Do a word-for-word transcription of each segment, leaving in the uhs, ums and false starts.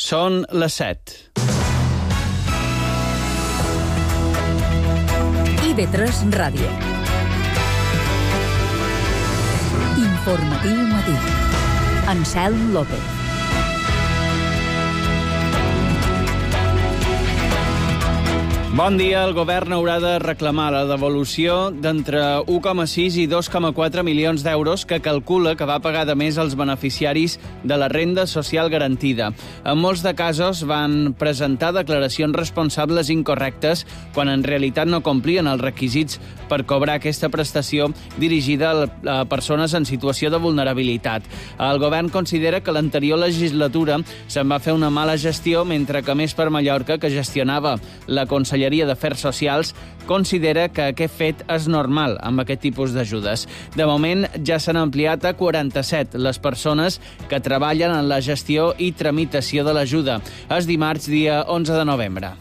Són les set. I ve tres Ràdio. Informatiu matí. Anselm López. Bon dia. El govern haurà de reclamar la devolució d'entre u coma sis i dos coma quatre milions d'euros que calcula que va pagar de més als beneficiaris de la renda social garantida. En molts de casos van presentar declaracions responsables incorrectes quan en realitat no complien els requisits per cobrar aquesta prestació dirigida a persones en situació de vulnerabilitat. El govern considera que l'anterior legislatura se'n va fer una mala gestió, mentre que Més per Mallorca, que gestionava la Conselleria d'Afers Socials, considera que aquest fet és normal amb aquest tipus d'ajudes. De moment, ja s'han ampliat a quaranta-set les persones que treballen en la gestió i tramitació de l'ajuda. És dimarts, dia onze de novembre.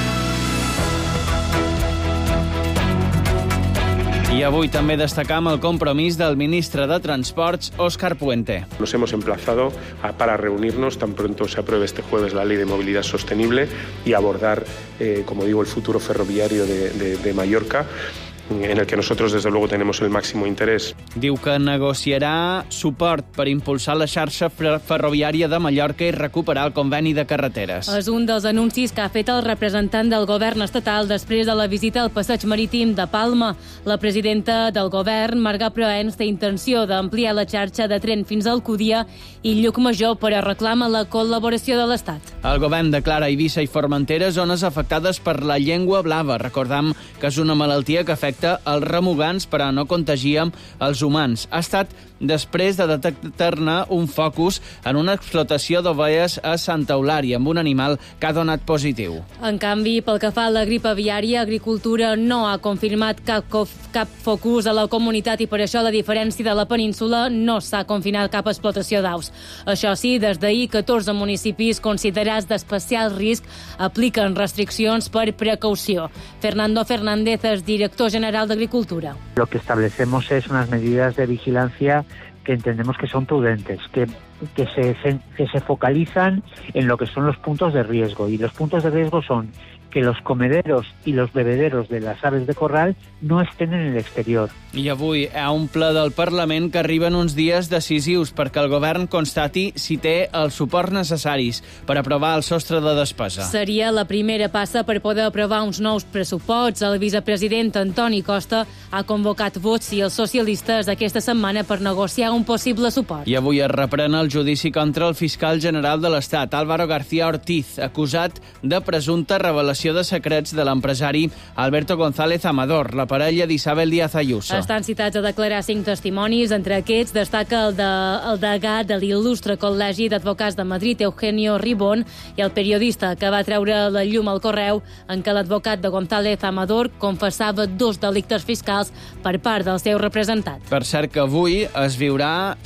I avui també destacam el compromís del ministre de Transports, Óscar Puente. Nos hemos emplazado a, para reunirnos tan pronto se apruebe este jueves la Ley de Movilidad Sostenible y abordar, eh, como digo, el futuro ferroviario de, de, de Mallorca, en el que nosotros, desde luego, tenemos el máximo interés. Diu que negociarà suport per impulsar la xarxa ferroviària de Mallorca i recuperar el conveni de carreteres. És un dels anuncis que ha fet el representant del govern estatal després de la visita al passeig marítim de Palma. La presidenta del govern, Marga Proens, té intenció d'ampliar la xarxa de tren fins a Alcúdia i Llucmajor, però reclama la col·laboració de l'Estat. El govern declara Eivissa i Formentera zones afectades per la llengua blava. Recordam que és una malaltia que afecta els remugants, però no contagia els humans. Ha estat després de detectar-ne un focus en una explotació d'ovelles a Santa Eulària, amb un animal que ha donat positiu. En canvi, pel que fa a la grip aviària, Agricultura no ha confirmat cap, cap focus a la comunitat i per això, a la diferència de la península, no s'ha confinat cap explotació d'aus. Això sí, des d'ahir, catorze municipis considerats d'especial risc apliquen restriccions per precaució. Fernando Fernández és director general de Agricultura. Lo que establecemos es unas medidas de vigilancia que entendemos que son prudentes, que, que, se, que se focalizan en lo que son los puntos de riesgo. Y los puntos de riesgo son que los comederos y los bebederos de las aves de corral no estén en el exterior. I avui hi ha un ple del Parlament que arriben uns dies decisius perquè el govern constati si té els suports necessaris per aprovar el sostre de despesa. Seria la primera passa per poder aprovar uns nous pressuposts. El vicepresident Antoni Costa ha convocat Vots i els socialistes aquesta setmana per negociar un possible suport. I avui es reprèn el judici contra el fiscal general de l'Estat, Álvaro García Ortiz, acusat de presumpta revelació de secrets de l'empresari Alberto González Amador, la parella d'Isabel Díaz Ayuso. Estan citats a declarar cinc testimonis. Entre aquests destaca el, de, el degà de l'il·lustre Col·legi d'Advocats de Madrid, Eugenio Ribón, i el periodista que va treure la llum al correu en què l'advocat de González Amador confessava dos delictes fiscals per part del seu representat. Per cert que avui es viurà,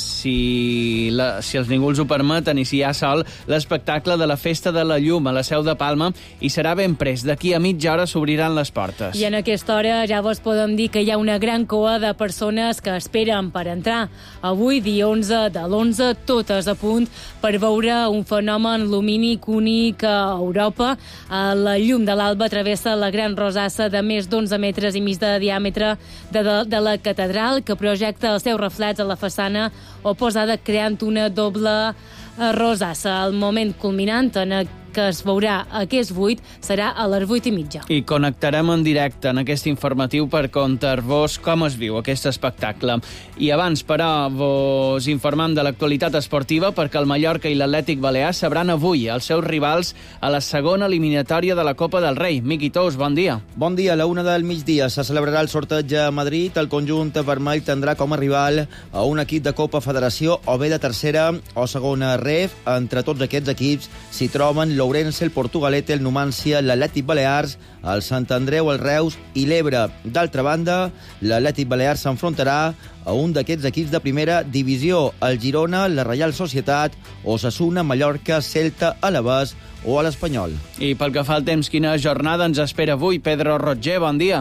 si, la, si els ninguls ho permeten i si hi ha sol, l'espectacle de la Festa de la Llum a la Seu de Palma i serà ben pres. D'aquí a mitja hora s'obriran les portes. I en aquesta hora ja vos podem dir que hi ha una gran cua de persones que esperen per entrar. Avui, dia onze de l'onze, totes a punt per veure un fenomen lumínic únic a Europa. La llum de l'alba travessa la gran rosassa de més d'onze metres i mig de diàmetre de, de, de la catedral, que projecta els seus reflets a la façana oposada, creant una doble rosassa. El moment culminant en que es veurà aquest vuit serà a les vuit i mitja. I connectarem en directe en aquest informatiu per contar-vos com es viu aquest espectacle. I abans, però, vos informem de l'actualitat esportiva perquè el Mallorca i l'Atlètic Balear sabran avui els seus rivals a la segona eliminatòria de la Copa del Rei. Miqui Tous, bon dia. Bon dia. A la una del migdia se celebrarà el sorteig a Madrid. El conjunt vermell tindrà com a rival a un equip de Copa Federació o bé de tercera o segona ref. Entre tots aquests equips s'hi troben l'Ourense, el Portugalete, el Numancia, l'Atlètic Balears, el Sant Andreu, el Reus i l'Ebre. D'altra banda, l'Atlètic Balears s'enfrontarà a un d'aquests equips de primera divisió, el Girona, la Reial Societat, Osasuna, Mallorca, Celta, Alavés o a l'Espanyol. I pel que fa al temps, quina jornada ens espera avui? Pedro Roger, bon dia.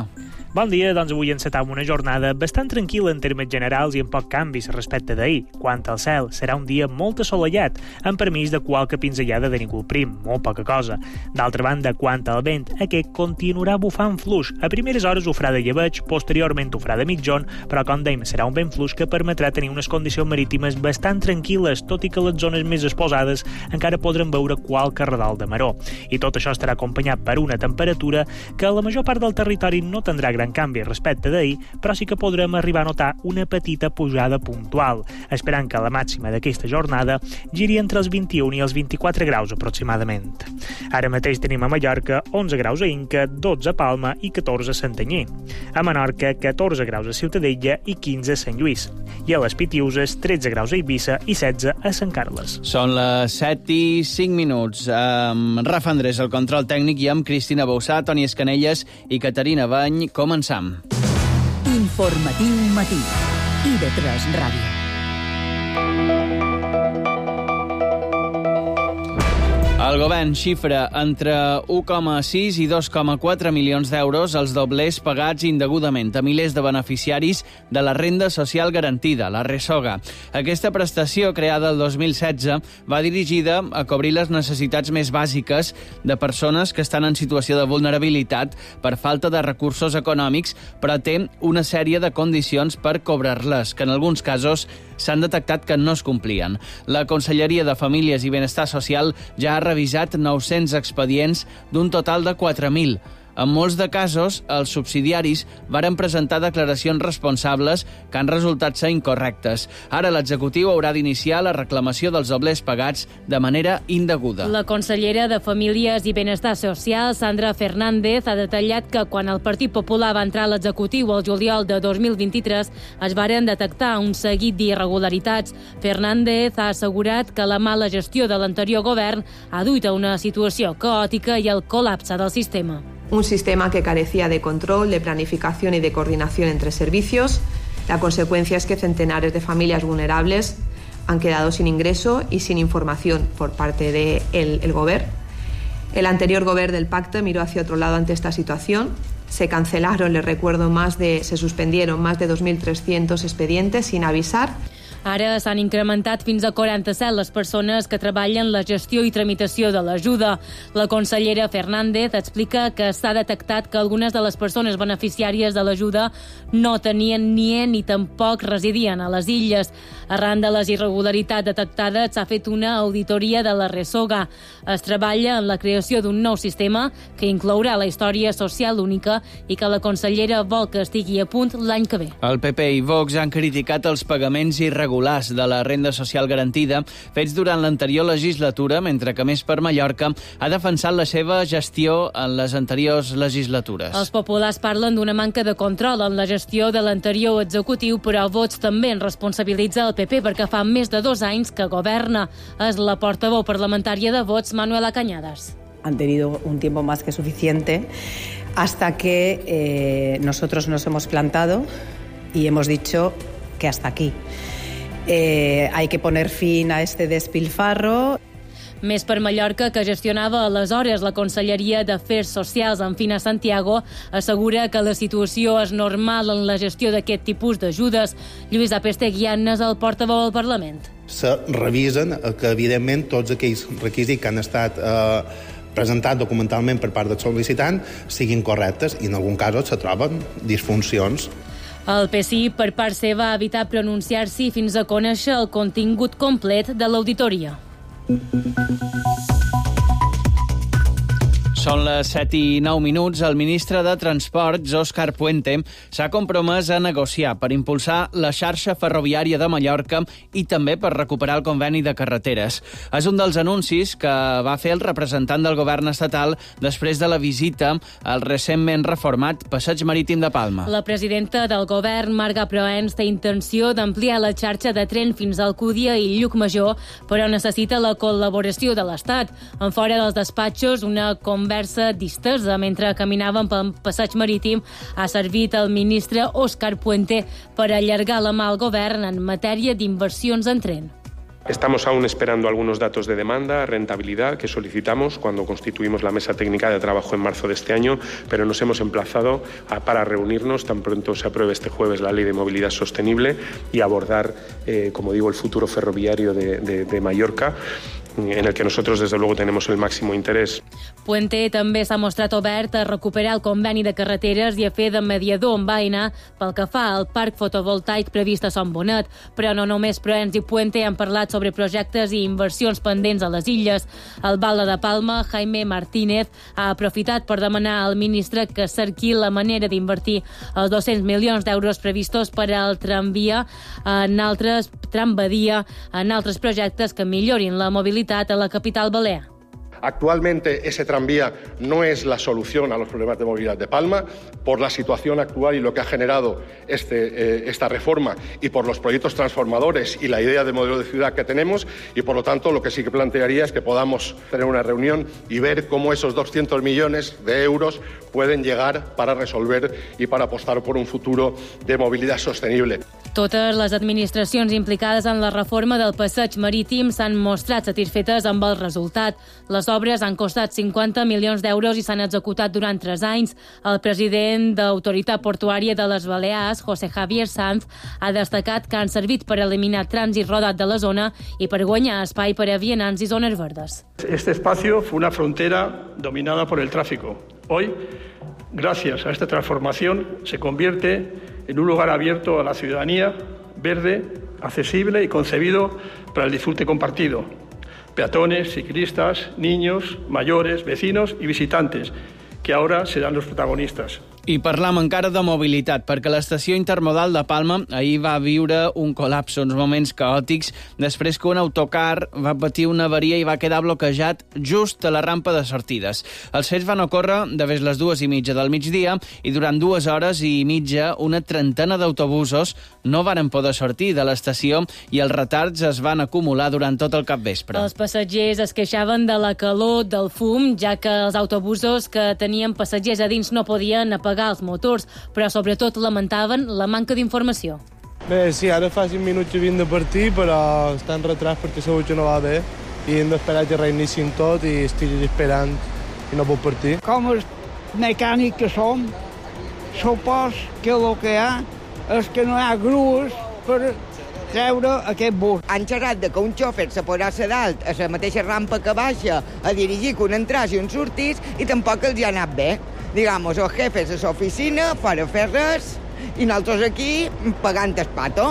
Bon dia, doncs avui encetam una jornada bastant tranquil·la en termes generals i amb poc canvis respecte d'ahir. Quant al cel, serà un dia molt assolellat, amb permís de qualque pinzellada de nícol prim, molt poca cosa. D'altra banda, quant al vent, aquest continuarà bufant fluix. A primeres hores ho farà de llebeig, posteriorment ho farà de mitjon, però com dèiem, serà un vent fluix que permetrà tenir unes condicions marítimes bastant tranquil·les, tot i que les zones més exposades encara podran veure qualque radal de maró. I tot això estarà acompanyat per una temperatura que a la major part del territori no tindrà gran canvi respecte d'ahir, però sí que podrem arribar a notar una petita pujada puntual, esperant que la màxima d'aquesta jornada giri entre els vint-i-un i els vint-i-quatre graus aproximadament. Ara mateix tenim a Mallorca onze graus a Inca, dotze a Palma i catorze a Santanyí. A Menorca, catorze graus a Ciutadella i quinze a Sant Lluís. I a les Pitiuses, tretze graus a Eivissa i setze a Sant Carles. Són les set i cinc minuts. Amb Rafa Andrés, el control tècnic, i amb Cristina Boussà, Toni Escanelles i Caterina Bany. Començam. Informatiu matí. I de tres Ràdio. El govern xifra entre un coma sis i dos coma quatre milions d'euros els doblers pagats indegudament a milers de beneficiaris de la renda social garantida, la RESOGA. Aquesta prestació, creada el dos mil setze, va dirigida a cobrir les necessitats més bàsiques de persones que estan en situació de vulnerabilitat per falta de recursos econòmics, però té una sèrie de condicions per cobrar-les, que en alguns casos s'han detectat que no es complien. La Conselleria de Famílies i Benestar Social ja ha revisat nou-cents expedients d'un total de quatre mil. En molts de casos, els subsidiaris varen presentar declaracions responsables que han resultat ser incorrectes. Ara l'executiu haurà d'iniciar la reclamació dels doblers pagats de manera indeguda. La consellera de Famílies i Benestar Social, Sandra Fernández, ha detallat que quan el Partit Popular va entrar a l'executiu el juliol de dos mil vint-i-tres es varen detectar un seguit d'irregularitats. Fernández ha assegurat que la mala gestió de l'anterior govern ha duit a una situació caòtica i al col·lapse del sistema. Un sistema que carecía de control, de planificación y de coordinación entre servicios. La consecuencia es que centenares de familias vulnerables han quedado sin ingreso y sin información por parte del de el Gobierno. El anterior Gobierno del Pacto miró hacia otro lado ante esta situación. Se cancelaron, les recuerdo, más de, se suspendieron más de dos mil trescientos expedientes sin avisar. Ara s'han incrementat fins a quaranta-set les persones que treballen la gestió i tramitació de l'ajuda. La consellera Fernández explica que s'ha detectat que algunes de les persones beneficiàries de l'ajuda no tenien ni E ni tampoc residien a les illes. Arran de les irregularitats detectades s'ha fet una auditoria de la RESOGA. Es treballa en la creació d'un nou sistema que inclourà la història social única i que la consellera vol que estigui a punt l'any que ve. El P P i Vox han criticat els pagaments irregulars de la renda social garantida fets durant l'anterior legislatura, mentre que Més per Mallorca ha defensat la seva gestió en les anteriors legislatures. Els populars parlen d'una manca de control en la gestió de l'anterior executiu, però Vox també en responsabilitza el P P perquè fa més de dos anys que governa. És la portaveu parlamentària de Vox, Manuela Cañadas. Han tenido un tiempo más que suficiente hasta que eh, nosotros nos hemos plantado y hemos dicho que hasta aquí. Eh, hay que poner fin a este despilfarro. Més per Mallorca, que gestionava aleshores la Conselleria d'Afers Socials en Fina Santiago, assegura que la situació és normal en la gestió d'aquest tipus d'ajudes. Lluís Apesteguian és el portaveu del Parlament. Se revisen que, evidentment, tots aquells requisits que han estat eh, presentats documentalment per part del sol·licitant siguin correctes i, en algun cas, se troben disfuncions. El P S I, per part seva, ha evitat pronunciar-s'hi fins a conèixer el contingut complet de l'auditoria. Són les set i nou minuts. El ministre de Transports, Òscar Puente, s'ha compromès a negociar per impulsar la xarxa ferroviària de Mallorca i també per recuperar el conveni de carreteres. És un dels anuncis que va fer el representant del govern estatal després de la visita al recentment reformat Passeig Marítim de Palma. La presidenta del govern, Marga Proens, té intenció d'ampliar la xarxa de tren fins a Alcúdia i Llucmajor, però necessita la col·laboració de l'Estat. En fora dels despatxos, una conversa distesa mentre caminaven pel passeig marítim ha servit el ministre Òscar Puente per allargar la mà al govern en matèria d'inversions en tren. Estamos aún esperando algunos datos de demanda, rentabilidad, que solicitamos cuando constituimos la mesa técnica de trabajo en marzo de este año, pero nos hemos emplazado a, para reunirnos tan pronto se apruebe este jueves la Ley de Movilidad Sostenible y abordar, eh, como digo, el futuro ferroviario de, de, de Mallorca, en el que nosotros, desde luego, tenemos el máximo interés. Puente també s'ha mostrat obert a recuperar el conveni de carreteres i a fer de mediador amb Aena pel que fa al parc fotovoltaic previst a Son Bonet. Però no només Proens i Puente han parlat sobre projectes i inversions pendents a les illes. Al Balda de Palma, Jaime Martínez ha aprofitat per demanar al ministre que cerqui la manera d'invertir els dos-cents milions d'euros previstos per al tramvia en altres trambadia en altres projectes que millorin la mobilitat a la capital balear. Actualmente ese tranvía no es la solución a los problemas de movilidad de Palma. Por la situación actual y lo que ha generado este, eh, esta reforma y por los proyectos transformadores y la idea de modelo de ciudad que tenemos, y por lo tanto lo que sí que plantearía es que podamos tener una reunión y ver cómo esos doscientos millones de euros pueden llegar para resolver y para apostar por un futuro de movilidad sostenible. Totes les administracions implicades en la reforma del passeig marítim s'han mostrat satisfetes amb el resultat. Les obres han costat cinquanta milions d'euros i s'han executat durant tres anys. El president d'Autoritat Portuària de les Balears, José Javier Sanz, ha destacat que han servit per eliminar trànsit rodat de la zona i per guanyar espai per a vianants i zones verdes. Este espacio fue una frontera dominada por el tráfico. Hoy, gracias a esta transformación, se convierte en un lugar abierto a la ciudadanía, verde, accesible y concebido para el disfrute compartido. Peatones, ciclistas, niños, mayores, vecinos y visitantes, que ahora serán los protagonistas. I parlam encara de mobilitat, perquè l'estació intermodal de Palma ahir va viure un col·lapse, uns moments caòtics, després que un autocar va patir una avaria i va quedar bloquejat just a la rampa de sortides. Els fets van ocórrer de ves les dues i mitja del migdia i durant dues hores i mitja una trentena d'autobusos no varen poder sortir de l'estació i els retards es van acumular durant tot el capvespre. Els passatgers es queixaven de la calor, del fum, ja que els autobusos que tenien passatgers a dins no podien apagar els motors, però sobretot lamentaven la manca d'informació. Bé, sí, ara fa cinc minuts que havien de partir, però està en retras perquè segur que no va bé i hem d'esperar que reinicin tot i estiguin esperant i no puc partir. Com els mecànics que som, supos que el que hi ha és que no hi ha grues per treure aquest bus. Han xerrat de que un xòfer se podrà ser dalt a la mateixa rampa que baixa a dirigir que un entràs i un sortís i tampoc els ha anat bé. Digamos, els jefes a l'oficina, fora fer res, i nosaltres aquí pagant el pato.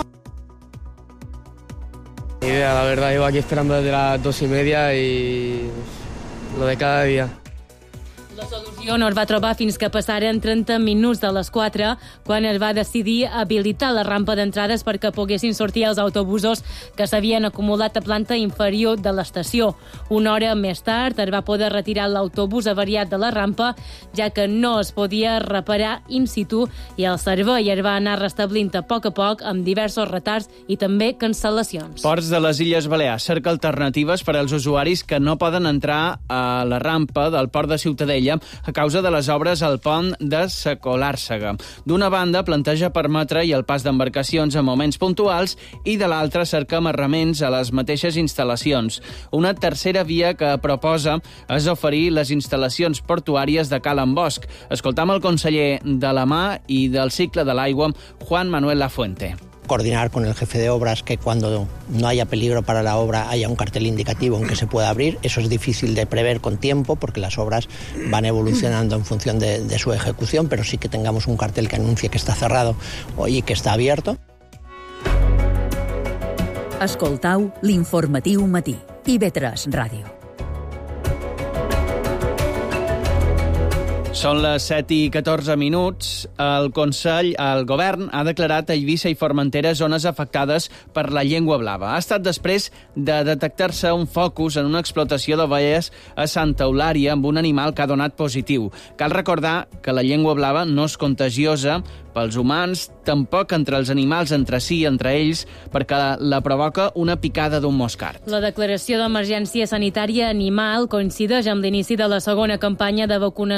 Ni idea, la verdad, llevo aquí esperando desde las dos y media y lo de cada día. La solució no es va trobar fins que passaren trenta minuts de les quatre, quan es va decidir habilitar la rampa d'entrades perquè poguessin sortir els autobusos que s'havien acumulat a planta inferior de l'estació. Una hora més tard es va poder retirar l'autobús avariat de la rampa, ja que no es podia reparar in situ i el servei es va anar restablint a poc a poc amb diversos retards i també cancel·lacions. Ports de les Illes Balears cerca alternatives per als usuaris que no poden entrar a la rampa del port de Ciutadella a causa de les obres al pont de Sacolàrsega. D'una banda, planteja permetre-hi el pas d'embarcacions en moments puntuals i de l'altra cerca amarraments a les mateixes instal·lacions. Una tercera via que proposa és oferir les instal·lacions portuàries de Cala en Bosch. Escoltam el conseller de la Mà i del Cicle de l'Aigua, Juan Manuel Lafuente. Coordinar con el jefe de obras que cuando no haya peligro para la obra haya un cartel indicativo en que se pueda abrir. Eso es difícil de prever con tiempo porque las obras van evolucionando en función de, de su ejecución, pero sí que tengamos un cartel que anuncie que está cerrado y que está abierto. Escoltau l'informatiu matí. I ve tres Ràdio. Són les set i catorze minuts. El Consell, el Govern, ha declarat a Eivissa i Formentera zones afectades per la llengua blava. Ha estat després de detectar-se un focus en una explotació d'ovelles a Santa Eulària amb un animal que ha donat positiu. Cal recordar que la llengua blava no és contagiosa pels humans, tampoc entre els animals, entre si i entre ells, perquè la provoca una picada d'un moscard. La declaració d'emergència sanitària animal coincideix amb l'inici de la segona campanya de vacunació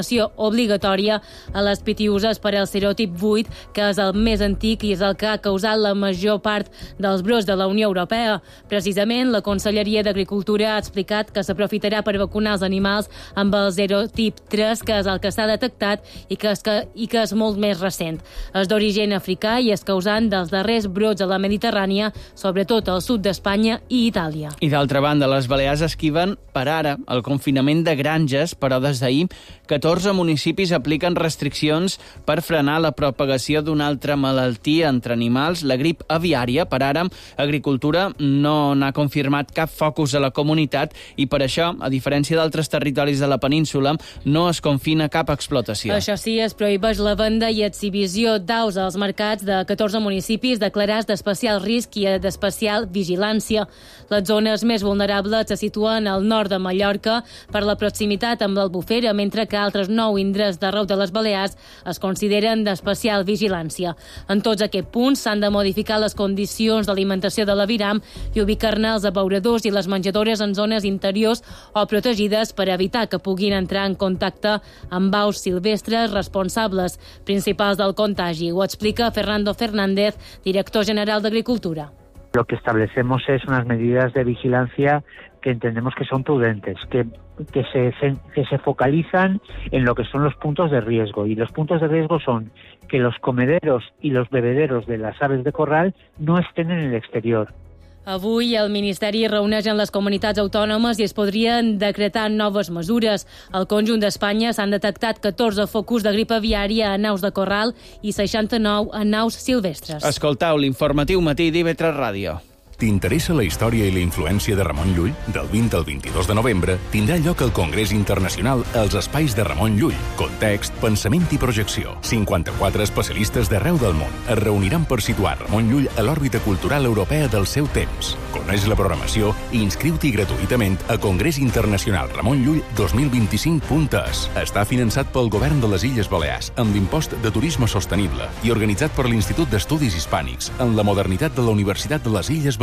obligatòria a les pitiüses per al serotip vuit, que és el més antic i és el que ha causat la major part dels brots de la Unió Europea. Precisament, la Conselleria d'Agricultura ha explicat que s'aprofitarà per vacunar els animals amb el serotip tres, que és el que s'ha detectat i que és, que, i que és molt més recent. És d'origen africà i és causant dels darrers brots a la Mediterrània, sobretot al sud d'Espanya i Itàlia. I d'altra banda, les Balears esquiven per ara el confinament de granges, però des d'ahir catorze municipis apliquen restriccions per frenar la propagació d'una altra malaltia entre animals, la grip aviària. Per ara, Agricultura no n'ha confirmat cap focus a la comunitat i per això, a diferència d'altres territoris de la península, no es confina cap explotació. Això sí, es prohibeix la venda i exhibició d'aus als mercats de catorze municipis declarats d'especial risc i d'especial vigilància. Les zones més vulnerables se situen al nord de Mallorca per la proximitat amb l'Albufera, mentre que altres nou indrets d'arreu de les Balears es consideren d'especial vigilància. En tots aquests punts s'han de modificar les condicions d'alimentació de l'aviram i ubicar-ne els abeuradors i les menjadores en zones interiors o protegides per evitar que puguin entrar en contacte amb aus silvestres responsables principals del contagi. Ho explica Fernando Fernández, director general d'Agricultura. Lo que establecemos es unas medidas de vigilancia que entendemos que son prudentes, que, que, se, que se focalizan en lo que son los puntos de riesgo. Y los puntos de riesgo son que los comederos y los bebederos de las aves de corral no estén en el exterior. Avui el Ministeri reuneix en les comunitats autònomes i es podrien decretar noves mesures. Al conjunt d'Espanya s'han detectat catorze focus de grip aviària en aus de corral i seixanta-nou en aus silvestres. Escoltau l'informatiu matí d'I V tres Ràdio. T'interessa la història i la influència de Ramon Llull? Del vint al vint-i-dos de novembre tindrà lloc el Congrés Internacional als Espais de Ramon Llull. Context, pensament i projecció. cinquanta-quatre especialistes d'arreu del món es reuniran per situar Ramon Llull a l'òrbita cultural europea del seu temps. Coneix la programació i inscriu-t'hi gratuïtament a Congrés Internacional Ramon Llull dos mil vint-i-cinc punt es. Està finançat pel Govern de les Illes Balears amb l'impost de turisme sostenible i organitzat per l'Institut d'Estudis Hispànics en la modernitat de la Universitat de les Illes Balears.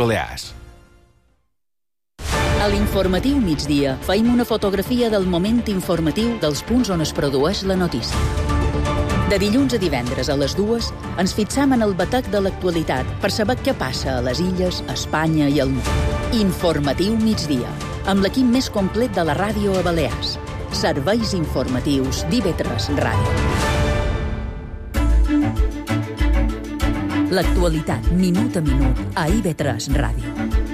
A l'informatiu migdia feim una fotografia del moment informatiu dels punts on es produeix la notícia. De dilluns a divendres a les dues ens fixam en el batec de l'actualitat per saber què passa a les illes, a Espanya i al món. Informatiu migdia, amb l'equip més complet de la ràdio a Balears. Serveis informatius d'I V tres Ràdio. L'actualitat, minut a minut, a I V tres Ràdio.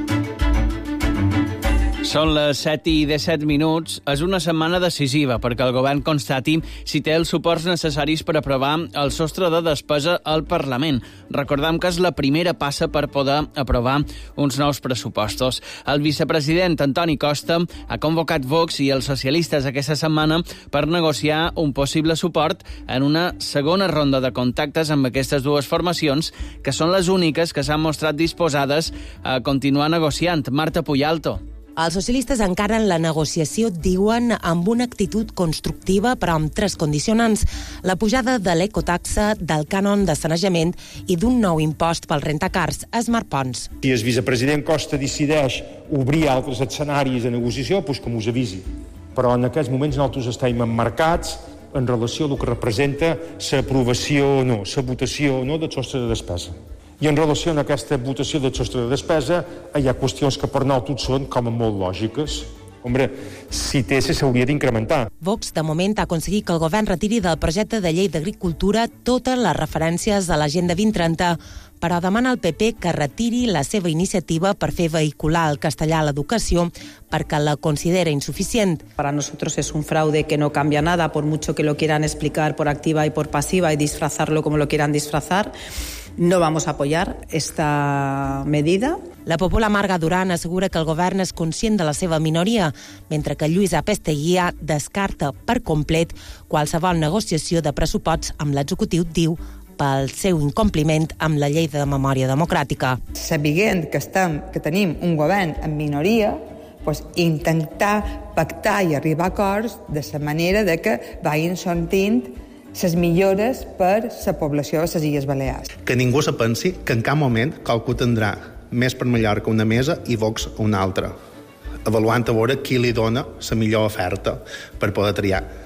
Són les set i disset minuts. És una setmana decisiva perquè el govern constati si té els suports necessaris per aprovar el sostre de despesa al Parlament. Recordem que és la primera passa per poder aprovar uns nous pressupostos. El vicepresident Antoni Costa ha convocat Vox i els socialistes aquesta setmana per negociar un possible suport en una segona ronda de contactes amb aquestes dues formacions, que són les úniques que s'han mostrat disposades a continuar negociant. Marta Puyalto. Els socialistes encaren la negociació, diuen, amb una actitud constructiva, però amb tres condicionants: la pujada de l'ecotaxa, del cànon de sanejament i d'un nou impost pel rentacars. Esmar Pons. Si el vicepresident Costa decideix obrir altres escenaris de negociació, doncs que m'ho avisi. Però en aquests moments nosaltres estem emmarcats en relació a el que representa l'aprovació o no, la votació o no del sostre de despesa. I en relació a aquesta votació del sostre de despesa hi ha qüestions que per nosaltres són com a molt lògiques. Hombre, si té, s'hauria d'incrementar. Vox, de moment, ha aconseguit que el govern retiri del projecte de llei d'agricultura totes les referències a l'Agenda vint trenta, però demana al P P que retiri la seva iniciativa per fer vehicular el castellà a l'educació perquè la considera insuficient. Para nosotros es un fraude que no cambia nada, por mucho que lo quieran explicar por activa y por pasiva y disfrazarlo como lo quieran disfrazar. No vamos a apoyar esta medida. La popular Marga Duran assegura que el govern és conscient de la seva minoria, mentre que Lluís Apesteguia descarta per complet qualsevol negociació de pressuposts amb l'executiu, diu, pel seu incompliment amb la llei de memòria democràtica. Sabent que, estem, que tenim un govern en minoria, pues, intentar pactar i arribar a acords de la manera de que vagin sortint les millores per la població de les Illes Balears. Que ningú se pensi que en cap moment qualcú tindrà més per Mallorca una mesa i Vox una altra, avaluant a veure qui li dona la millor oferta per poder triar.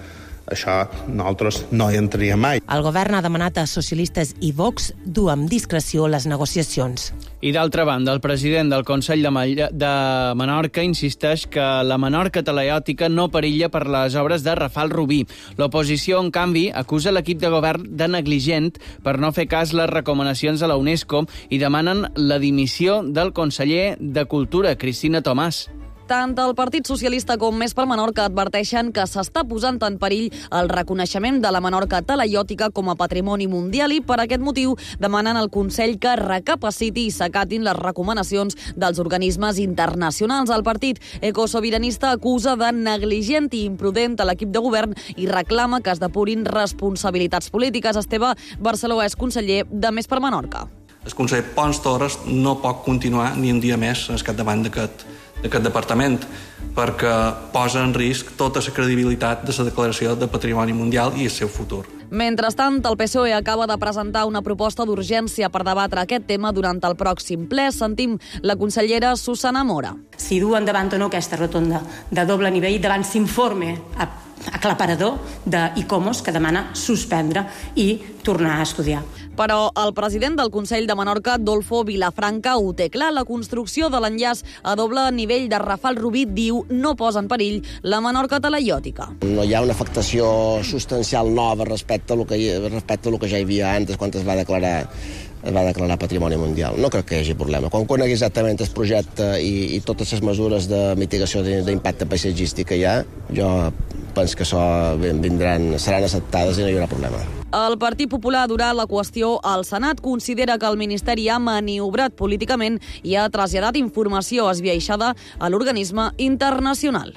això nosaltres no hi entraríem mai. El govern ha demanat a socialistes i Vox dur amb discreció les negociacions. I d'altra banda, el president del Consell de, Mall de Menorca insisteix que la Menorca talaiòtica no perilla per les obres de Rafal Rubí. L'oposició, en canvi, acusa l'equip de govern de negligent per no fer cas les recomanacions de la UNESCO i demanen la dimissió del conseller de Cultura, Cristina Tomàs. Tant el Partit Socialista com Més per Menorca adverteixen que s'està posant en perill el reconeixement de la Menorca talaiòtica com a patrimoni mundial i per aquest motiu demanen al Consell que recapaciti i s'acatin les recomanacions dels organismes internacionals. El partit ecosobiranista acusa de negligent i imprudent a l'equip de govern i reclama que es depurin responsabilitats polítiques. Esteve Barceló és conseller de Més per Menorca. El conseller Pons Torres no pot continuar ni un dia més al capdavant d'aquest d'aquest departament, perquè posa en risc tota la credibilitat de la declaració de Patrimoni Mundial i el seu futur. Mentrestant, el P S O E acaba de presentar una proposta d'urgència per debatre aquest tema durant el pròxim ple. Sentim la consellera Susana Mora. Si du endavant o no aquesta rotonda de doble nivell davant s'informe aclaparador d'Icomos que demana suspendre i tornar a estudiar. Però el president del Consell de Menorca, Adolfo Vilafranca, ho té clar. La construcció de l'enllaç a doble nivell de Rafal Rubí, diu, no posa en perill la Menorca talaiòtica. No hi ha una afectació substancial nova respecte a lo que, respecte a lo que ja hi havia antes quan es va declarar es va declarar Patrimoni Mundial. No crec que hi hagi problema. Quan conegui exactament el projecte i, i totes les mesures de mitigació d'impacte paisatgístic que hi ha, jo penso que això vindran, seran acceptades i no hi haurà problema. El Partit Popular durà la qüestió al Senat. Considera que el Ministeri ha maniobrat políticament i ha traslladat informació esbiaixada a l'organisme internacional.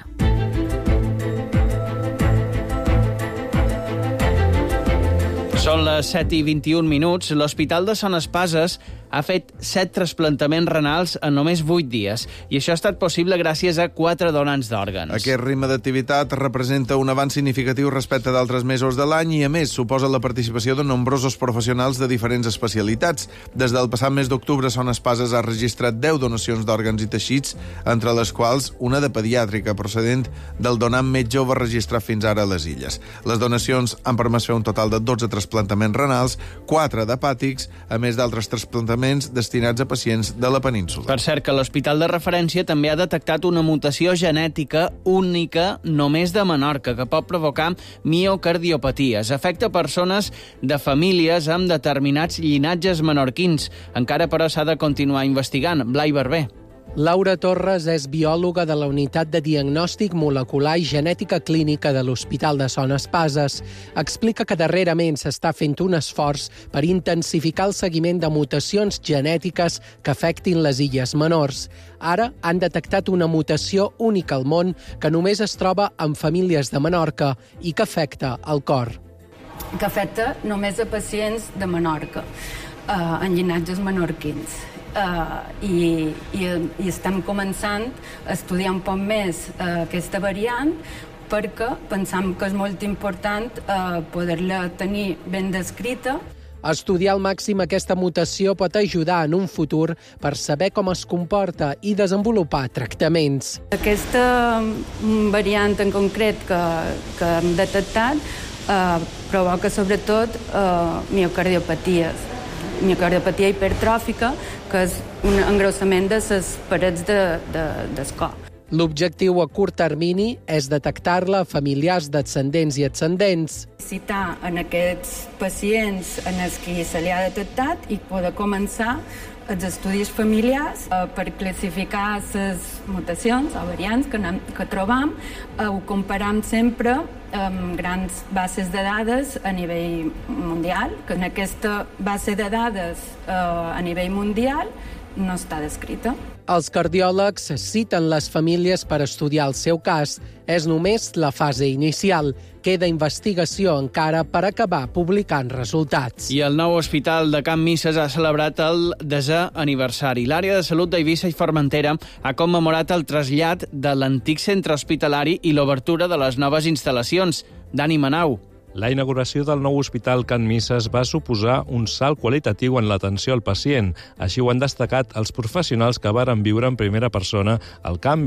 Són les set i vint-i-un minuts. L'Hospital de Son Espases ha fet set trasplantaments renals en només vuit dies. I això ha estat possible gràcies a quatre donants d'òrgans. Aquest ritme d'activitat representa un avanç significatiu respecte d'altres mesos de l'any i, a més, suposa la participació de nombrosos professionals de diferents especialitats. Des del passat mes d'octubre, Son Espases ha registrat deu donacions d'òrgans i teixits, entre les quals una de pediàtrica procedent del donant més jove registrat fins ara a les Illes. Les donacions han permès fer un total de dotze trasplantaments renals, quatre d'hepàtics, a més d'altres trasplantaments destinats a pacients de la península. Per cert, que l'Hospital de Referència també ha detectat una mutació genètica única només de Menorca, que pot provocar miocardiopaties. Afecta persones de famílies amb determinats llinatges menorquins. Encara, però, s'ha de continuar investigant. Blai Barber. Laura Torres és biòloga de la Unitat de Diagnòstic Molecular i Genètica Clínica de l'Hospital de Son Espases. Explica que darrerament s'està fent un esforç per intensificar el seguiment de mutacions genètiques que afectin les illes menors. Ara han detectat una mutació única al món que només es troba en famílies de Menorca i que afecta el cor. Que afecta només a pacients de Menorca, eh, en llinatges menorquins. Uh, i, i, i estem començant a estudiar un poc més uh, aquesta variant perquè pensam que és molt important uh, poder-la tenir ben descrita. Estudiar al màxim aquesta mutació pot ajudar en un futur per saber com es comporta i desenvolupar tractaments. Aquesta variant en concret que, que hem detectat uh, provoca sobretot uh, miocardiopaties. Miocardiopatia hipertròfica, que és un engrossament de les parets de, de, del cor. L'objectiu a curt termini és detectar-la a familiars descendents i ascendents. Citar en aquests pacients en els que se li ha detectat i poder començar els estudis familiars eh, per classificar les mutacions o variants que, anem, que trobam. Eh, ho comparam sempre amb grans bases de dades a nivell mundial, que en aquesta base de dades eh, a nivell mundial no està descrita. Els cardiòlegs citen les famílies per estudiar el seu cas. És només la fase inicial. Queda investigació encara per acabar publicant resultats. I el nou hospital de Can Misses ha celebrat el desè aniversari. L'àrea de salut d'Eivissa i Formentera ha commemorat el trasllat de l'antic centre hospitalari i l'obertura de les noves instal·lacions. Dani Manau. La inauguració del nou hospital Can Misses va suposar un salt qualitatiu en l'atenció al pacient. Així ho han destacat els professionals que varen viure en primera persona el canvi.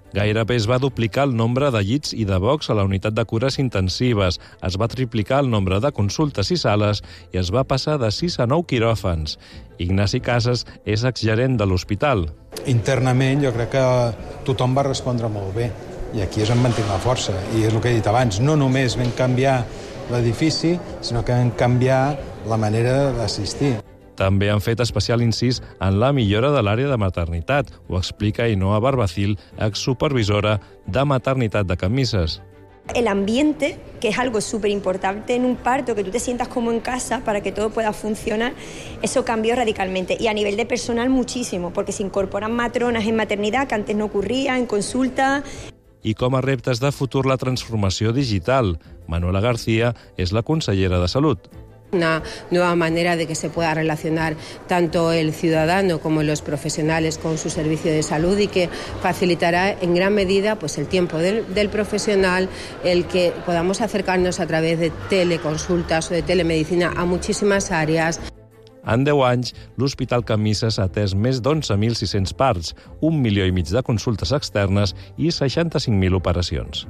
Gairebé es va duplicar el nombre de llits i de box a la unitat de cures intensives, es va triplicar el nombre de consultes i sales i es va passar de sis a nou quiròfans. Ignasi Casas és exgerent de l'hospital. Internament jo crec que tothom va respondre molt bé i aquí és on van tenir la força. I és el que he dit abans, no només vam canviar l'edifici, sinó que vam canviar la manera d'assistir. També han fet especial incís en la millora de l'àrea de maternitat, ho explica Ainhoa Barbacil, exsupervisora de maternitat de Can Misses. El ambiente, que es algo súper importante en un parto, que tú te sientas como en casa para que todo pueda funcionar, eso cambió radicalmente. Y a nivel de personal muchísimo, porque se incorporan matronas en maternidad, que antes no ocurría, en consulta. I com a reptes de futur la transformació digital. Manuela García és la consellera de Salut. Una nueva manera de que se pueda relacionar tanto el ciudadano como los profesionales con su servicio de salud y que facilitará en gran medida pues, el tiempo del, del profesional, el que podamos acercarnos a través de teleconsultas o de telemedicina a muchísimas áreas. En deu anys, l'Hospital Can Misses ha atès més d'onze mil sis-cents parts, un milió i mig de consultes externes i seixanta-cinc mil operacions.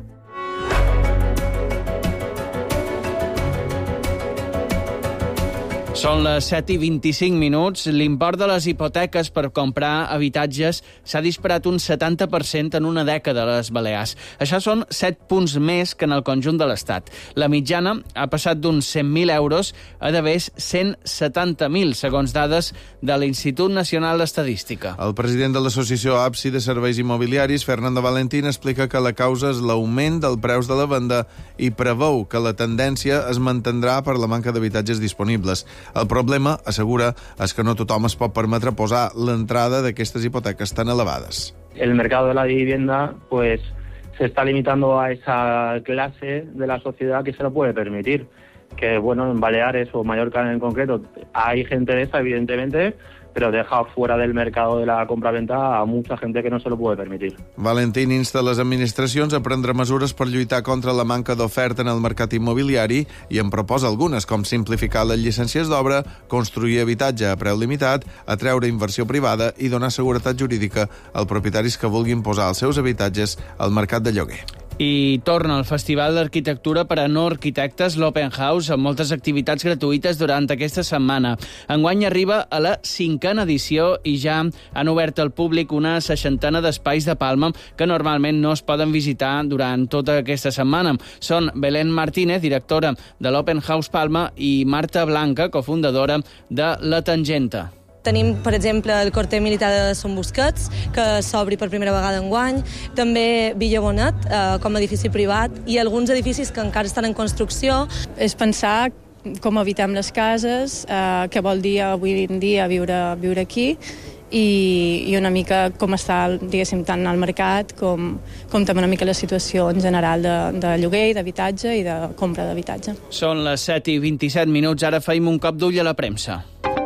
Són les set i vint-i-cinc minuts. L'import de les hipoteques per comprar habitatges s'ha disparat un setanta per cent en una dècada a les Balears. Això són set punts més que en el conjunt de l'Estat. La mitjana ha passat d'uns cent mil euros a d'haver cent setanta mil, segons dades de l'Institut Nacional d'Estadística. El president de l'Associació A P S I de Serveis Immobiliaris, Fernando Valentín, explica que la causa és l'augment del preus de la venda i preveu que la tendència es mantindrà per la manca d'habitatges disponibles. El problema, assegura, és que no tothom es pot permetre posar l'entrada d'aquestes hipoteques tan elevades. El mercado de la vivienda pues, se está limitando a esa clase de la sociedad que se lo puede permitir. Que, bueno, en Baleares o Mallorca en concreto hay gente de esa, evidentemente, pero deja fuera del mercado de la compra-venta a mucha gente que no se lo puede permitir. Valentín insta les administracions a prendre mesures per lluitar contra la manca d'oferta en el mercat immobiliari i en proposa algunes, com simplificar les llicències d'obra, construir habitatge a preu limitat, atreure inversió privada i donar seguretat jurídica als propietaris que vulguin posar els seus habitatges al mercat de lloguer. I torna el Festival d'Arquitectura per a no arquitectes, l'Open House, amb moltes activitats gratuïtes durant aquesta setmana. Enguany arriba a la cinquena edició i ja han obert al públic una seixantena d'espais de Palma que normalment no es poden visitar durant tota aquesta setmana. Són Belén Martínez, directora de l'Open House Palma, i Marta Blanca, cofundadora de La Tangenta. Tenim, per exemple, el Corte Militar de Son Busquets, que s'obri per primera vegada enguany, també Villa Bonet, eh, com a edifici privat, i alguns edificis que encara estan en construcció. És pensar com habitem les cases, eh, què vol dir avui en dia viure, viure aquí, i, i una mica com està, diguéssim, tant al mercat com, com també una mica la situació en general de, de lloguer, d'habitatge i de compra d'habitatge. Són les set i vint-i-set minuts, ara feim un cop d'ull a la premsa.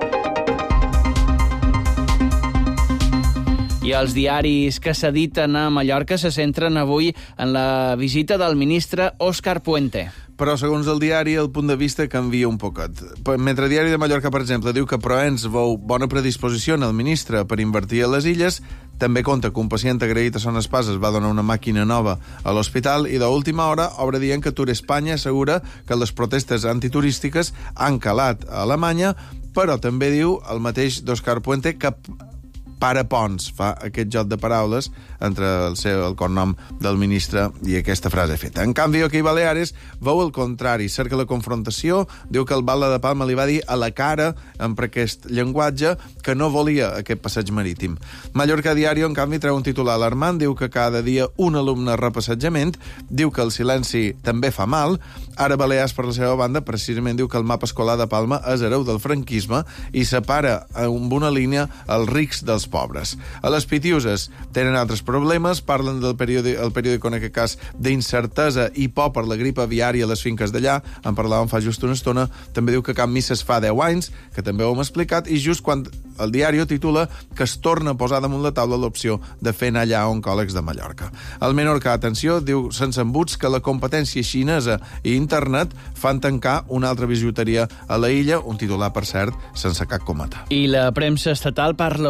I els diaris que s'editen a Mallorca se centren avui en la visita del ministre Òscar Puente. Però, segons el diari, el punt de vista canvia un poquet. Mentre Diari de Mallorca, per exemple, diu que Proens veu bona predisposició en el ministre per invertir a les illes, també conta que un pacient agraït a Son Espases va donar una màquina nova a l'hospital i d'última hora obre dient que Tour Espanya assegura que les protestes antiturístiques han calat a Alemanya, però també diu el mateix d'Òscar Puente que para ponts, fa aquest joc de paraules entre el seu el cognom del ministre i aquesta frase feta. En canvi, aquí a Baleares veu el contrari, cerca la confrontació, diu que el Batlle de Palma li va dir a la cara, amb aquest llenguatge, que no volia aquest passeig marítim. Mallorca Diario, en canvi, treu un titular alarmant, diu que cada dia un alumne repassatjament, diu que el silenci també fa mal. Ara Balears, per la seva banda, precisament diu que el mapa escolar de Palma és hereu del franquisme i separa amb una línia els rics dels pobres. A les Pitiuses tenen altres problemes, parlen del periòdic, el periòdic en aquest cas d'incertesa i por per la grip aviària a les finques d'allà, en parlàvem fa just una estona, també diu que Can Misses fa deu anys, que també ho hem explicat, i just quan el diari titula que es torna a posar damunt la taula l'opció de fer anar allà oncòlegs de Mallorca. El Menorca, atenció, diu sense embuts que la competència xinesa i internet fan tancar una altra bijuteria a la illa, un titular, per cert, sense cap cometa. I la premsa estatal parla avui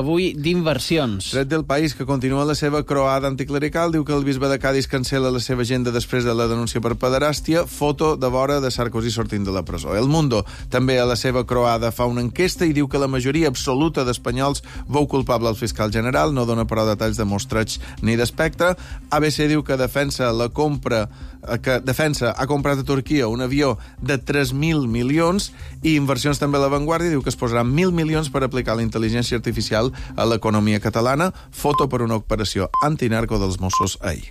d'inversions. Dret del País, que continua la seva croada anticlerical, diu que el bisbe de Cádiz cancela la seva agenda després de la denúncia per pederàstia, foto de vora de Sarkozy sortint de la presó. El Mundo també a la seva croada fa una enquesta i diu que la majoria absoluta d'espanyols veu culpable al fiscal general, no dona però detalls de mostreig ni d'espectre. A B C diu que defensa la compra que defensa ha comprat a Turquia un avió de tres mil milions i Inversions també a La Vanguardia diu que es posaran mil milions per aplicar la intel·ligència artificial a l'economia catalana. Foto per una operació antinarco dels Mossos ahir.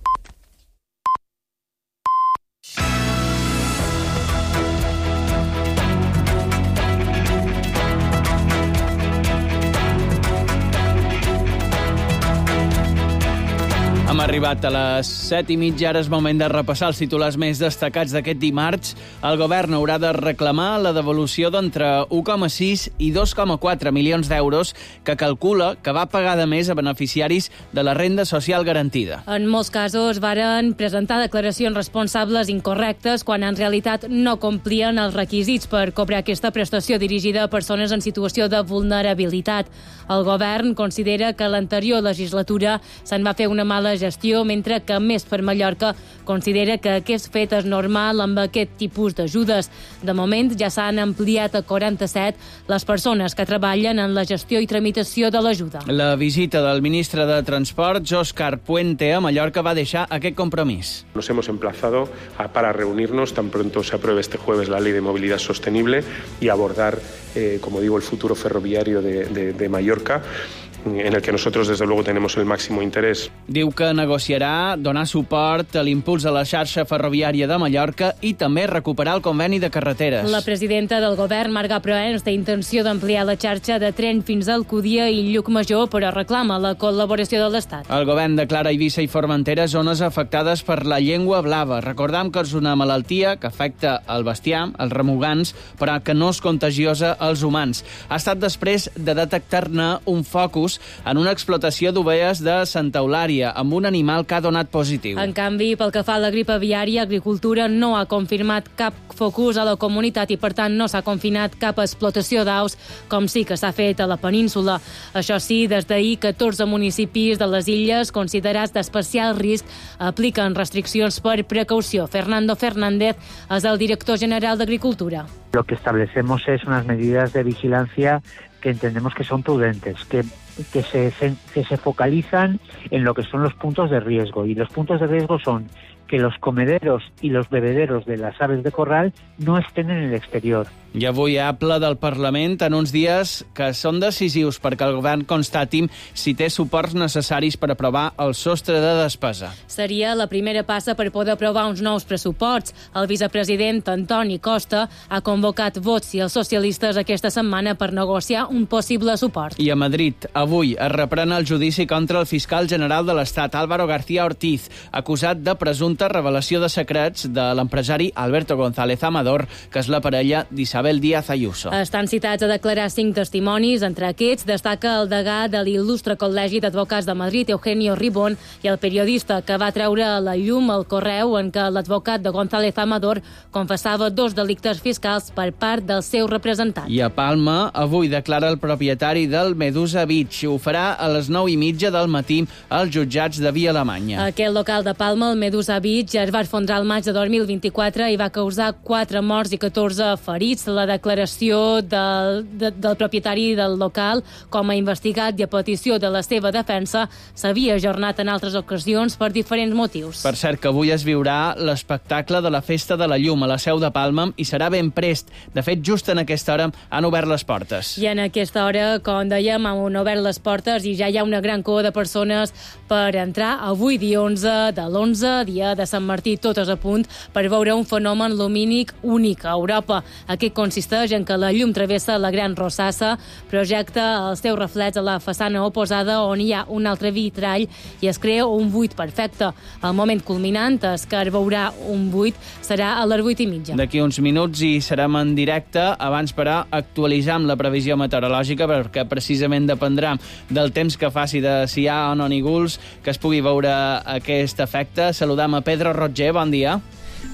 Hem arribat a les set i mitja, ara és moment de repassar els titulars més destacats d'aquest dimarts. El govern haurà de reclamar la devolució d'entre un coma sis i dos coma quatre milions d'euros que calcula que va pagar de més a beneficiaris de la renda social garantida. En molts casos varen presentar declaracions responsables incorrectes quan en realitat no complien els requisits per cobrar aquesta prestació dirigida a persones en situació de vulnerabilitat. El govern considera que l'anterior legislatura se'n va fer una mala gestió, mentre que Més per Mallorca considera que aquest fet és normal amb aquest tipus d'ajudes. De moment ja s'han ampliat a quaranta-set les persones que treballen en la gestió i tramitació de l'ajuda. La visita del ministre de Transports, Óscar Puente, a Mallorca va deixar aquest compromís. Nos hemos emplazado a, para reunirnos tan pronto se apruebe este jueves la Ley de Movilidad Sostenible y abordar, eh, como digo, el futuro ferroviario de, de, de Mallorca, en el que nosotros desde luego tenemos el máximo interés. Diu que negociarà donar suport a l'impuls a la xarxa ferroviària de Mallorca i també recuperar el conveni de carreteres. La presidenta del govern, Marga Proens, té intenció d'ampliar la xarxa de tren fins a Alcúdia i Llucmajor, però reclama la col·laboració de l'Estat. El govern declara Eivissa i Formentera zones afectades per la llengua blava. Recordam que és una malaltia que afecta el bestiar, els remugants, però que no és contagiosa als humans. Ha estat després de detectar-ne un focus en una explotació d'ovelles de Santa Eulària, amb un animal que ha donat positiu. En canvi, pel que fa a la grip aviària, Agricultura no ha confirmat cap focus a la comunitat i, per tant, no s'ha confinat cap explotació d'aus, com sí que s'ha fet a la península. Això sí, des d'ahir, catorze municipis de les illes considerats d'especial risc apliquen restriccions per precaució. Fernando Fernández és el director general d'Agricultura. Lo que establecemos es unas medidas de vigilancia que entendemos que son prudentes, que, que, se, que se focalizan en lo que son los puntos de riesgo. Y los puntos de riesgo son que los comederos y los bebederos de las aves de corral no estén en el exterior. I avui hi ha ple del Parlament en uns dies que són decisius perquè el govern constati si té suports necessaris per aprovar el sostre de despesa. Seria la primera passa per poder aprovar uns nous pressuposts. El vicepresident Antoni Costa ha convocat Vots i els socialistes aquesta setmana per negociar un possible suport. I a Madrid, avui, es reprèn el judici contra el fiscal general de l'Estat, Álvaro García Ortiz, acusat de presumpta revelació de secrets de l'empresari Alberto González Amador, que és la parella d'Isabel Díaz Ayuso. Estan citats a declarar cinc testimonis. Entre aquests destaca el degà de l'il·lustre Col·legi d'Advocats de Madrid, Eugenio Ribón, i el periodista que va treure a la llum el correu en què l'advocat de González Amador confessava dos delictes fiscals per part del seu representant. I a Palma, avui declara el propietari del Medusa Beach. Ho farà a les nou i mitja del matí als jutjats de Via Alemanya. Aquest local de Palma, el Medusa Beach, es va esfondrar el maig de dos mil vint-i-quatre i va causar quatre morts i catorze ferits. La declaració del, de, del propietari del local com a investigat i a petició de la seva defensa s'havia ajornat en altres ocasions per diferents motius. Per cert, que avui es viurà l'espectacle de la Festa de la Llum a la Seu de Palma i serà ben prest. De fet, just en aquesta hora han obert les portes. I en aquesta hora, com dèiem, han obert les portes i ja hi ha una gran cua de persones per entrar avui, dia onze de l'onze, dia de Sant Martí, totes a punt per veure un fenomen lumínic únic a Europa. Aquest consisteix en que la llum travessa la gran rosassa, projecta els seus reflets a la façana oposada on hi ha un altre vitrall i es crea un buit perfecte. El moment culminant és que es veurà un buit, serà a les vuit i mitja. D'aquí uns minuts hi serem en directe, abans però actualitzam la previsió meteorològica perquè precisament dependrà del temps que faci, de si hi ha o no nígols, que es pugui veure aquest efecte. Saludam a Pedro Roger, bon dia.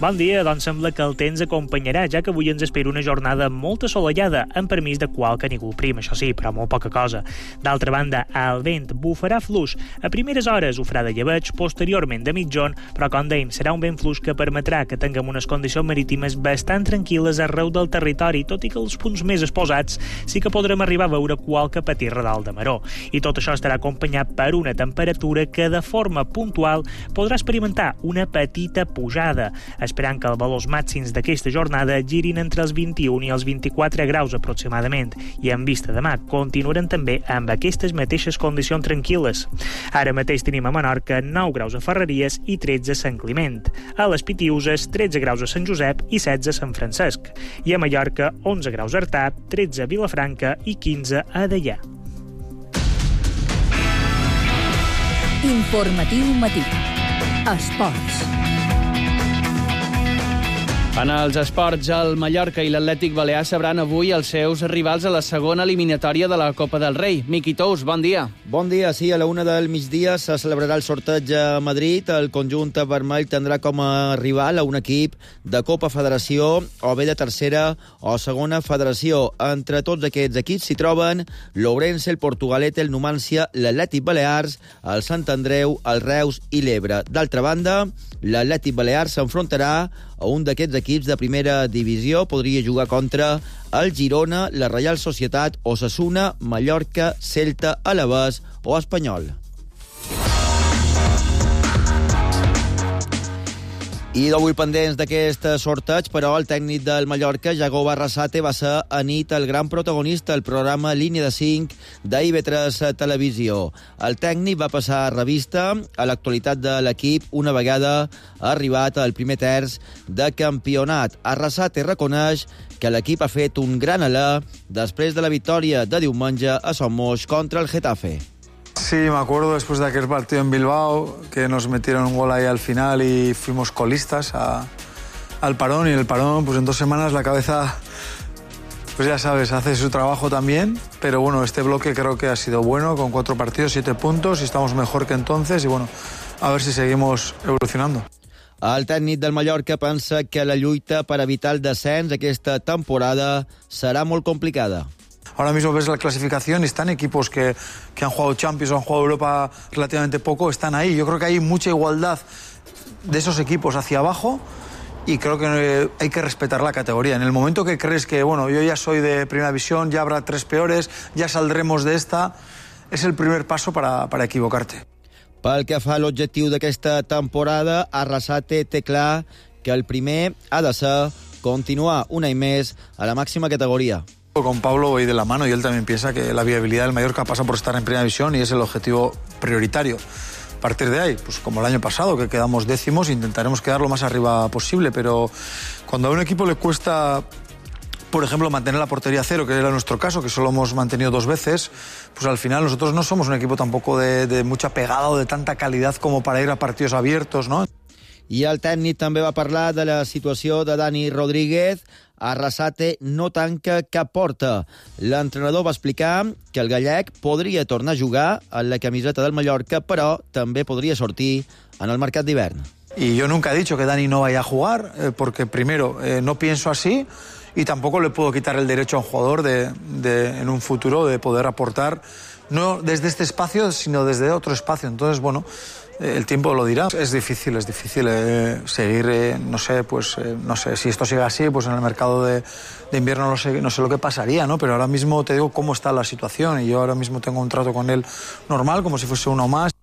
Bon dia, doncs sembla que el temps acompanyarà, ja que avui ens espera una jornada molt assolellada, amb permís de qualque núvol prim, això sí, però molt poca cosa. D'altra banda, el vent bufarà fluix. A primeres hores ho farà de llebeig, posteriorment de mitjon, però com dèiem, serà un vent fluix que permetrà que tinguem unes condicions marítimes bastant tranquil·les arreu del territori, tot i que els punts més exposats sí que podrem arribar a veure qualque petit radal de maró. I tot això estarà acompanyat per una temperatura que de forma puntual podrà experimentar una petita pujada, esperant que els valors màxims d'aquesta jornada girin entre els vint-i-un i els vint-i-quatre graus aproximadament, i en vista demà continuaran també amb aquestes mateixes condicions tranquil·les. Ara mateix tenim a Menorca nou graus a Ferreries i tretze a Sant Climent, a les Pitiuses tretze graus a Sant Josep i setze a Sant Francesc, i a Mallorca onze graus a Artà, tretze a Vilafranca i quinze a Deià. Informatiu matí. Esports. En els esports, el Mallorca i l'Atlètic Balear sabran avui els seus rivals a la segona eliminatòria de la Copa del Rei. Miqui Tous, bon dia. Bon dia, sí, a la una del migdia se celebrarà el sorteig a Madrid. El conjunt vermell tindrà com a rival a un equip de Copa Federació o bé de tercera o segona federació. Entre tots aquests equips s'hi troben l'Ourense, el Portugalete, el Numància, l'Atlètic Balears, el Sant Andreu, el Reus i l'Ebre. D'altra banda, l'Atlètic Balear s'enfrontarà a un d'aquests equips de primera divisió. Podria jugar contra el Girona, la Reial Societat, Osasuna, Mallorca, Celta, Alavés o Espanyol. I d'avui pendents d'aquest sorteig, però el tècnic del Mallorca, Yago Barrasate, va ser a nit el gran protagonista al programa Línia de cinc d'I V tres Televisió. El tècnic va passar revista a l'actualitat de l'equip una vegada ha arribat al primer terç de campionat. Arrasate reconeix que l'equip ha fet un gran alè després de la victòria de diumenge a Somos contra el Getafe. Sí, me acuerdo después de aquel partido en Bilbao, que nos metieron un gol ahí al final y fuimos colistas a, al parón, y en el parón, pues en dos semanas la cabeza, pues ya sabes, hace su trabajo también, pero bueno, este bloque creo que ha sido bueno, con cuatro partidos, siete puntos, y estamos mejor que entonces, y bueno, a ver si seguimos evolucionando. El tècnic del Mallorca pensa que la lluita per evitar el descens aquesta temporada serà molt complicada. Ahora mismo ves la clasificación y están equipos que, que han jugado Champions o han jugado Europa relativamente poco, están ahí. Yo creo que hay mucha igualdad de esos equipos hacia abajo y creo que hay que respetar la categoría. En el momento que crees que, bueno, yo ya soy de primera división, ya habrá tres peores, ya saldremos de esta, es el primer paso para, para equivocarte. Pel que fa a l'objectiu d'aquesta temporada, Arrasate té clar que el primer ha de ser continuar un any més a la màxima categoria. Con Pablo voy de la mano y él también piensa que la viabilidad del Mallorca pasa por estar en primera división y es el objetivo prioritario. A partir de ahí, pues como el año pasado, que quedamos décimos, intentaremos quedar lo más arriba posible, pero cuando a un equipo le cuesta, por ejemplo, mantener la portería cero, que era nuestro caso, que solo hemos mantenido dos veces, pues al final nosotros no somos un equipo tampoco de, de mucha pegada o de tanta calidad como para ir a partidos abiertos, ¿no? I el tècnic també va parlar de la situació de Dani Rodríguez. Arrasate no tanca cap porta. L'entrenador va explicar que el gallec podria tornar a jugar en la camiseta del Mallorca, però també podria sortir en el mercat d'hivern. Y yo nunca he dicho que Dani no vaya a jugar, eh, porque primero eh, no pienso así y tampoco le puedo quitar el derecho a un jugador de, de, en un futuro de poder aportar, no desde este espacio, sino desde otro espacio. Entonces, bueno, el tiempo lo dirá. Es difícil, es difícil eh, seguir, eh, no sé, pues eh, no sé, si esto sigue así, pues en el mercado de, de invierno no sé, no sé lo que pasaría, ¿no? Pero ahora mismo te digo cómo está la situación y yo ahora mismo tengo un trato con él normal, como si fuese uno más.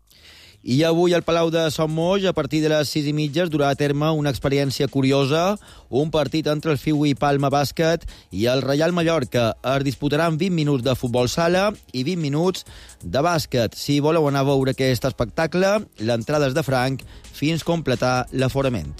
I avui al Palau de Sant Moix, a partir de les sis i mitja, es durà a terme una experiència curiosa, un partit entre el Fiui Palma Bàsquet i el Reial Mallorca. Es disputaran vint minuts de futbol sala i vint minuts de bàsquet. Si voleu anar a veure aquest espectacle, l'entrada és de franc fins completar l'aforament.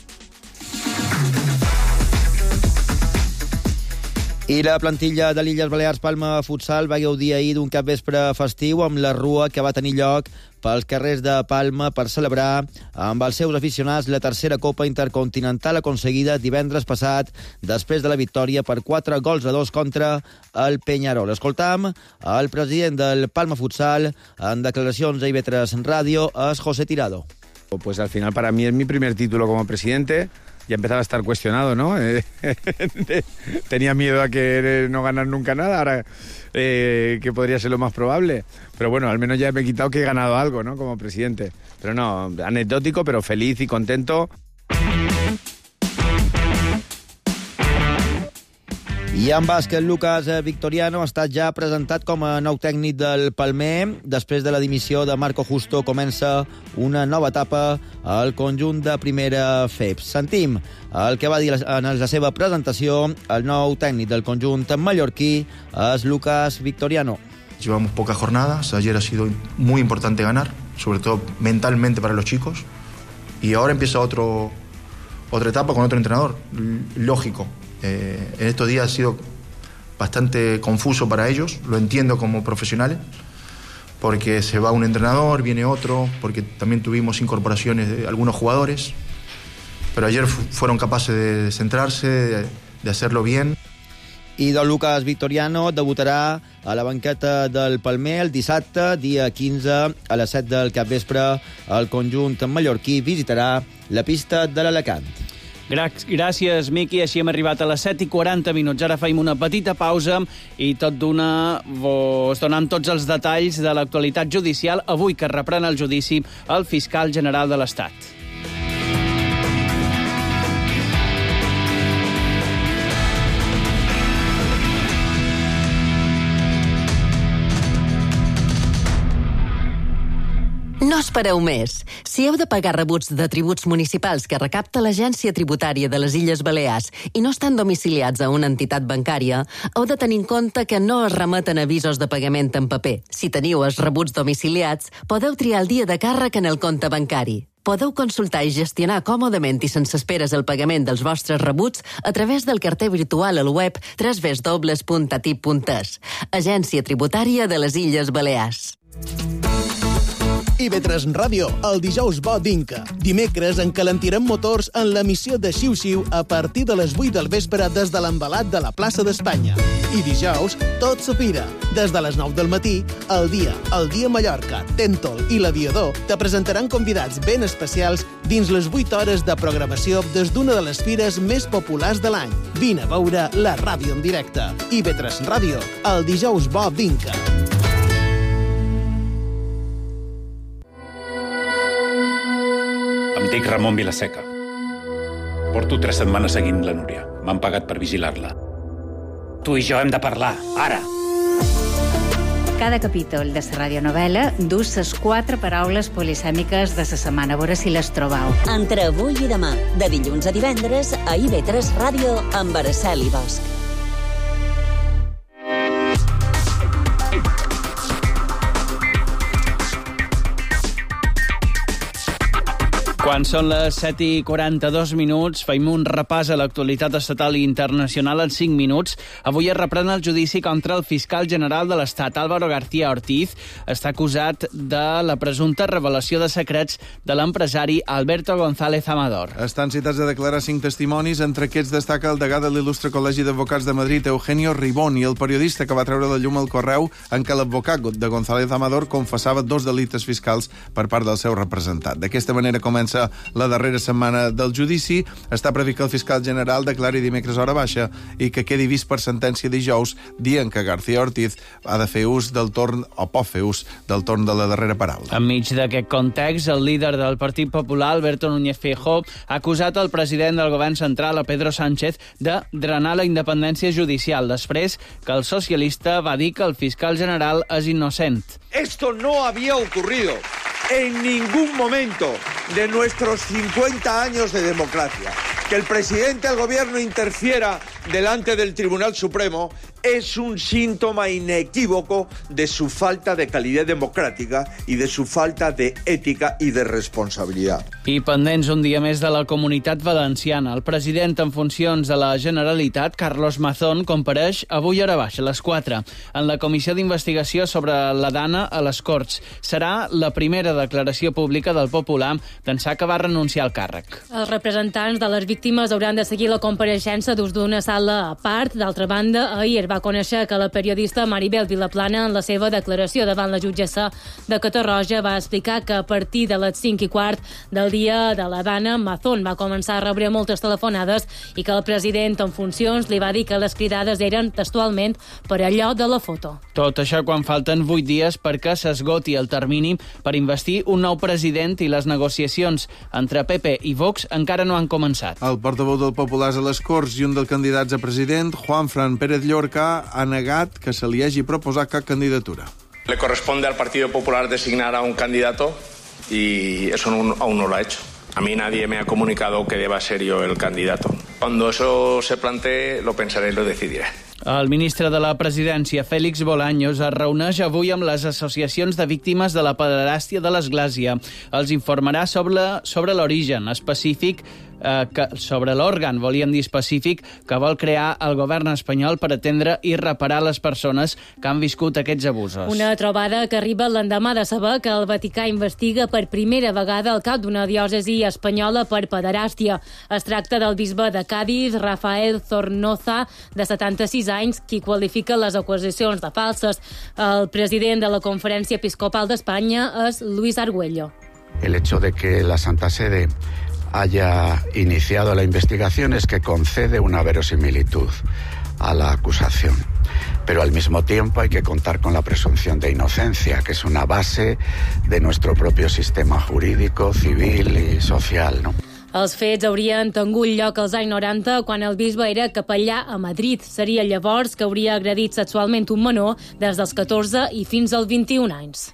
I la plantilla de l'Illes Balears Palma Futsal va gaudir ahir d'un capvespre festiu amb la rua que va tenir lloc pels carrers de Palma per celebrar amb els seus aficionats la tercera Copa Intercontinental aconseguida divendres passat després de la victòria per quatre gols a dos contra el Peñarol. Escoltam el president del Palma Futsal en declaracions a I V tres Ràdio, és José Tirado. Pues al final para mí es mi primer título como presidente. ya empezaba a estar cuestionado, ¿no? Eh, tenía miedo a que no ganar nunca nada, ahora eh, que podría ser lo más probable. Pero bueno, al menos ya me he quitado que he ganado algo, ¿no? Como presidente. Pero no, anecdótico, pero feliz y contento. I en bàsquet, Lucas Victoriano ha estat ja presentat com a nou tècnic del Palmer. Després de la dimissió de Marco Justo comença una nova etapa al conjunt de primera F E P. Sentim el que va dir en la seva presentació el nou tècnic del conjunt mallorquí, és Lucas Victoriano. Llevamos pocas jornadas, ayer ha sido muy importante ganar, sobre todo mentalmente para los chicos, y ahora empieza otro, otra etapa con otro entrenador, lógico. Eh, en estos días ha sido bastante confuso para ellos, lo entiendo como profesionales, porque se va un entrenador, viene otro, porque también tuvimos incorporaciones de algunos jugadores, pero ayer fueron capaces de centrarse, de, de hacerlo bien. I don Lucas Victoriano debutarà a la banqueta del Palmer el dissabte, dia quinze, a les set del capvespre. El conjunt mallorquí visitarà la pista de l'Alacant. Gràcies, Miqui. Així hem arribat a les set i quaranta minuts. Ara feim una petita pausa i tot d'una vos donem tots els detalls de l'actualitat judicial avui que reprèn el judici al fiscal general de l'Estat. No espereu més. Si heu de pagar rebuts de tributs municipals que recapta l'Agència Tributària de les Illes Balears i no estan domiciliats a una entitat bancària, heu de tenir en compte que no es remeten avisos de pagament en paper. Si teniu els rebuts domiciliats, podeu triar el dia de càrrec en el compte bancari. Podeu consultar i gestionar còmodament i sense esperes el pagament dels vostres rebuts a través del carter virtual al web w w w punt a t i p punt e s. Agència Tributària de les Illes Balears. I ve tres Ràdio, el dijous bo d'Inca. Dimecres encalentirem motors en l'emissió de Xiu-Xiu a partir de les vuit del vespre des de l'embalat de la plaça d'Espanya. I dijous, tot s'opira. Des de les nou del matí, el dia, el dia Mallorca, Tèntol i l'Aviador te presentaran convidats ben especials dins les vuit hores de programació des d'una de les fires més populars de l'any. Vine a veure la ràdio en directe. I ve tres Ràdio, el dijous bo d'Inca. Em dic Ramon Vilaseca. Porto tres setmanes seguint la Núria. M'han pagat per vigilar-la. Tu i jo hem de parlar, ara. Cada capítol de la radionovel·la dus les quatre paraules polisèmiques de la setmana. A veure si les trobau. Entre avui i demà, de dilluns a divendres, a I V tres Ràdio, amb Araceli Bosch. Quan són les set i quaranta-dos minuts, feim un repàs a l'actualitat estatal i internacional en cinc minuts. Avui es reprèn el judici contra el fiscal general de l'Estat, Álvaro García Ortiz. Està acusat de la presumpta revelació de secrets de l'empresari Alberto González Amador. Estan citats a declarar cinc testimonis, entre aquests destaca el degà de l'il·lustre Col·legi d'Advocats de Madrid, Eugenio Ribón, i el periodista que va treure de llum el correu en què l'advocat de González Amador confessava dos delictes fiscals per part del seu representat. D'aquesta manera comença la darrera setmana del judici. Està previst que el fiscal general declari dimecres hora baixa i que quedi vist per sentència dijous, dia en què García Ortiz ha de fer ús del torn, o pot fer ús del torn de la darrera paraula. Enmig d'aquest context, el líder del Partit Popular, Alberto Núñez Feijóo, ha acusat el president del govern central, a Pedro Sánchez, de drenar la independència judicial, després que el socialista va dir que el fiscal general és innocent. Esto no había ocurrido en ningún momento de nuestros cincuenta años de democracia. Que el presidente del gobierno interfiera delante del Tribunal Supremo es un síntoma inequívoco de su falta de calidad democrática y de su falta de ética y de responsabilidad. I pendents un dia més de la Comunitat Valenciana, el president en funcions de la Generalitat, Carlos Mazón, compareix avui a hora baixa, a les quatre, en la comissió d'investigació sobre la Dana a les Corts. Serà la primera declaració pública del Popular d'ençà que va renunciar al càrrec. Els representants de les víctimes hauran de seguir la compareixença des d'una sala sala a part. D'altra banda, ahir va conèixer que la periodista Maribel Vilaplana, en la seva declaració davant la jutgessa de Catarroja, va explicar que a partir de les cinc i quart del dia de la Dana, Mazón va començar a rebre moltes telefonades i que el president en funcions li va dir que les cridades eren textualment per allò de la foto. Tot això quan falten vuit dies perquè s'esgoti el termini per investir un nou president i les negociacions entre P P i Vox encara no han començat. El portaveu del Populars a les Corts i un dels candidats a president, Juanfran Pérez Llorca, ha negat que se li hagi proposat cap candidatura. Le corresponde al Partido Popular designar a un candidato y eso no, aún no lo ha hecho. A mí nadie me ha comunicado que deba ser yo el candidato. Cuando eso se plantee, lo pensaré y lo decidiré. El ministre de la Presidència, Félix Bolaños, es reuneix avui amb les associacions de víctimes de la pederàstia de l'Església. Els informarà sobre, sobre l'origen específic, eh, que, sobre l'òrgan, volíem dir específic, que vol crear el govern espanyol per atendre i reparar les persones que han viscut aquests abusos. Una trobada que arriba l'endemà de saber que el Vaticà investiga per primera vegada el cap d'una diòcesi espanyola per pederàstia. Es tracta del bisbe de Cádiz, Rafael Zornoza, de setanta-sis anys, qui qualifica les acusacions de falses. El president de la Conferència Episcopal d'Espanya és Luis Argüello. El hecho de que la Santa Sede haya iniciado la investigación es que concede una verosimilitud a la acusación. Pero al mismo tiempo hay que contar con la presunción de inocencia, que es una base de nuestro propio sistema jurídico, civil y social, ¿no? Els fets haurien tingut lloc als anys noranta, quan el bisbe era capellà a Madrid. Seria llavors que hauria agredit sexualment un menor des dels catorze i fins als vint-i-un anys.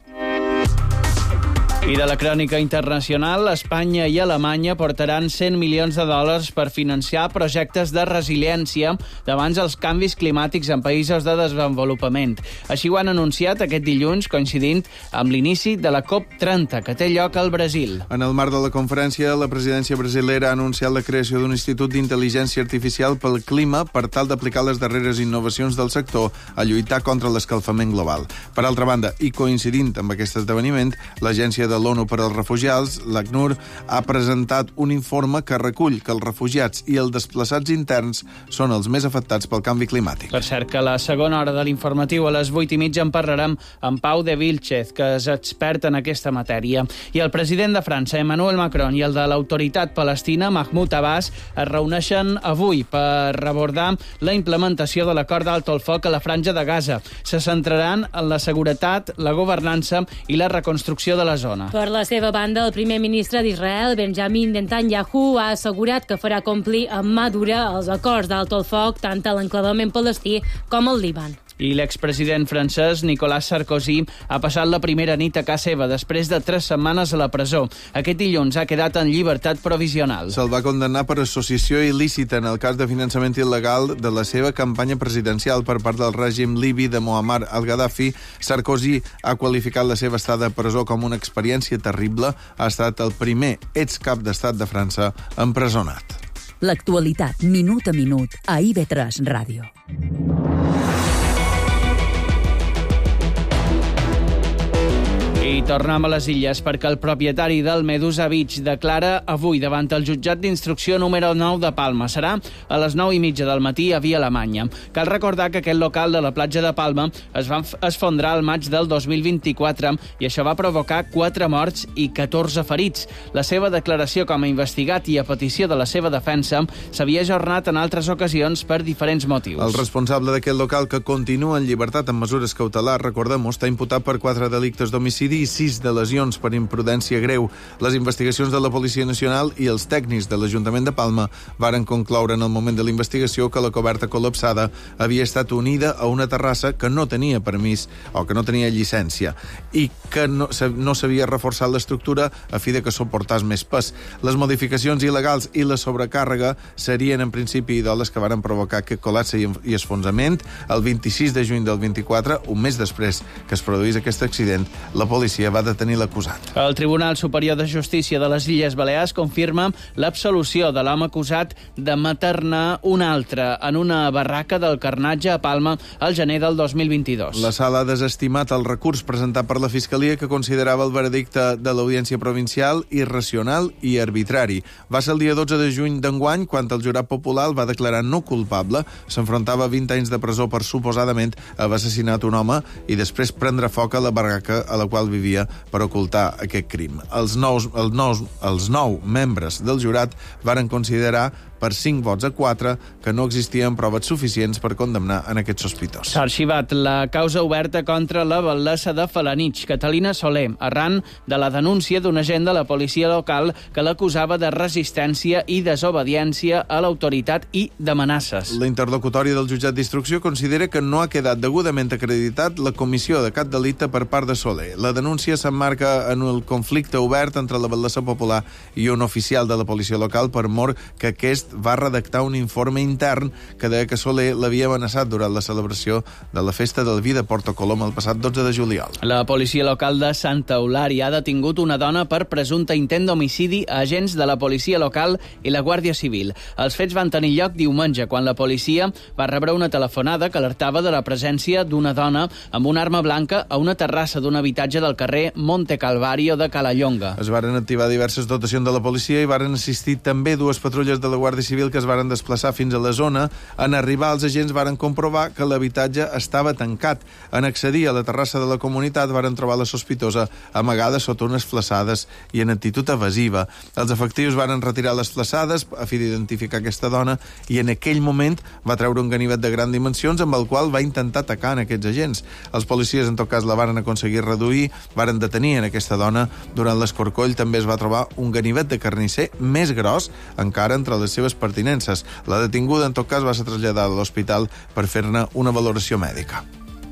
I de la crònica internacional, Espanya i Alemanya portaran cent milions de dòlars per financiar projectes de resiliència davant els canvis climàtics en països de desenvolupament. Així ho han anunciat aquest dilluns, coincidint amb l'inici de la COP trenta, que té lloc al Brasil. En el marc de la conferència, la presidència brasilera ha anunciat la creació d'un institut d'intel·ligència artificial pel clima per tal d'aplicar les darreres innovacions del sector a lluitar contra l'escalfament global. Per altra banda, i coincidint amb aquest esdeveniment, l'Agència de l'ONU per als Refugiats, l'ACNUR, ha presentat un informe que recull que els refugiats i els desplaçats interns són els més afectats pel canvi climàtic. Per cert, que a la segona hora de l'informatiu, a les vuit i mitja, en parlarem amb Pau de Vilchez, que és expert en aquesta matèria. I el president de França, Emmanuel Macron, i el de l'autoritat palestina, Mahmoud Abbas, es reuneixen avui per abordar la implementació de l'acord d'alto al foc a la franja de Gaza. Se centraran en la seguretat, la governança i la reconstrucció de la zona. Per la seva banda, el primer ministre d'Israel, Benjamin Netanyahu, ha assegurat que farà complir amb mà dura els acords d'alto al foc tant a l'enclavament palestí com al Líban. I l'expresident francès, Nicolas Sarkozy, ha passat la primera nit a casa seva després de tres setmanes a la presó. Aquest dilluns ha quedat en llibertat provisional. Se'l va condemnar per associació il·lícita en el cas de finançament il·legal de la seva campanya presidencial per part del règim libi de Muammar al-Gaddafi. Sarkozy ha qualificat la seva estada a presó com una experiència terrible. Ha estat el primer excap d'estat de França empresonat. L'actualitat, minut a minut, a I V tres Ràdio. I tornem a les Illes perquè el propietari del Medusa Beach declara avui davant el jutjat d'instrucció número nou de Palma. Serà a les nou i mitja del matí a Via Alemanya. Cal recordar que aquest local de la platja de Palma es va esfondrar al maig del dos mil vint-i-quatre i això va provocar quatre morts i catorze ferits. La seva declaració com a investigat i a petició de la seva defensa s'havia ajornat en altres ocasions per diferents motius. El responsable d'aquest local, que continua en llibertat amb mesures cautelars, recordem-ho, està imputat per quatre delictes d'homicidi i sis de lesions per imprudència greu. Les investigacions de la Policia Nacional i els tècnics de l'Ajuntament de Palma varen concloure en el moment de la investigació que la coberta col·lapsada havia estat unida a una terrassa que no tenia permís o que no tenia llicència i que no, no s'havia reforçat l'estructura a fi de que suportàs més pes. Les modificacions il·legals i la sobrecàrrega serien en principi idoles que varen provocar aquest col·lapse i esfonsament. El vint-i-sis de juny del vint-i-quatre, un mes després que es produís aquest accident, la policia policia va detenir l'acusat. El Tribunal Superior de Justícia de les Illes Balears confirma l'absolució de l'home acusat de maternar un altre en una barraca del Carnatge a Palma al gener del dos mil vint-i-dos. La sala ha desestimat el recurs presentat per la Fiscalia que considerava el veredicte de l'Audiència Provincial irracional i arbitrari. Va ser el dia dotze de juny d'enguany quan el jurat popular el va declarar no culpable. S'enfrontava a vint anys de presó per suposadament haver assassinat un home i després prendre foc a la barraca a la qual vivia per ocultar aquest crim. Els, nous, els, nous, els nou membres del jurat varen considerar per cinc vots a quatre que no existien proves suficients per condemnar en aquest sospitós. S'ha arxivat la causa oberta contra la batllessa de Felanitx, Catalina Soler, arran de la denúncia d'un agent de la policia local que l'acusava de resistència i desobediència a l'autoritat i d'amenaces. L'interlocutori del jutjat d'instrucció considera que no ha quedat degudament acreditat la comissió de cap delicte per part de Soler. La denúncia s'emmarca en el conflicte obert entre la batllessa popular i un oficial de la policia local per mor que aquest va redactar un informe intern que deia que Soler l'havia amenaçat durant la celebració de la festa del vi de Porto Colom el passat dotze de juliol. La policia local de Santa Eulària ha detingut una dona per presumpte intent d'homicidi a agents de la policia local i la Guàrdia Civil. Els fets van tenir lloc diumenge, quan la policia va rebre una telefonada que alertava de la presència d'una dona amb una arma blanca a una terrassa d'un habitatge del carrer Monte Calvario de Calallonga. Es varen activar diverses dotacions de la policia i varen assistir també dues patrulles de la Guàrdia Civil que es varen desplaçar fins a la zona. En arribar, els agents varen comprovar que l'habitatge estava tancat. En accedir a la terrassa de la comunitat varen trobar la sospitosa amagada sota unes flaçades i en actitud evasiva. Els efectius varen retirar les flaçades a fi d'identificar aquesta dona i en aquell moment va treure un ganivet de grans dimensions amb el qual va intentar atacar en aquests agents. Els policies, en tot cas, la varen aconseguir reduir, varen detenir en aquesta dona. Durant l'escorcoll també es va trobar un ganivet de carnisser més gros encara entre les seves pertinences. La detinguda, en tot cas, va ser traslladada a l'hospital per fer-ne una valoració mèdica.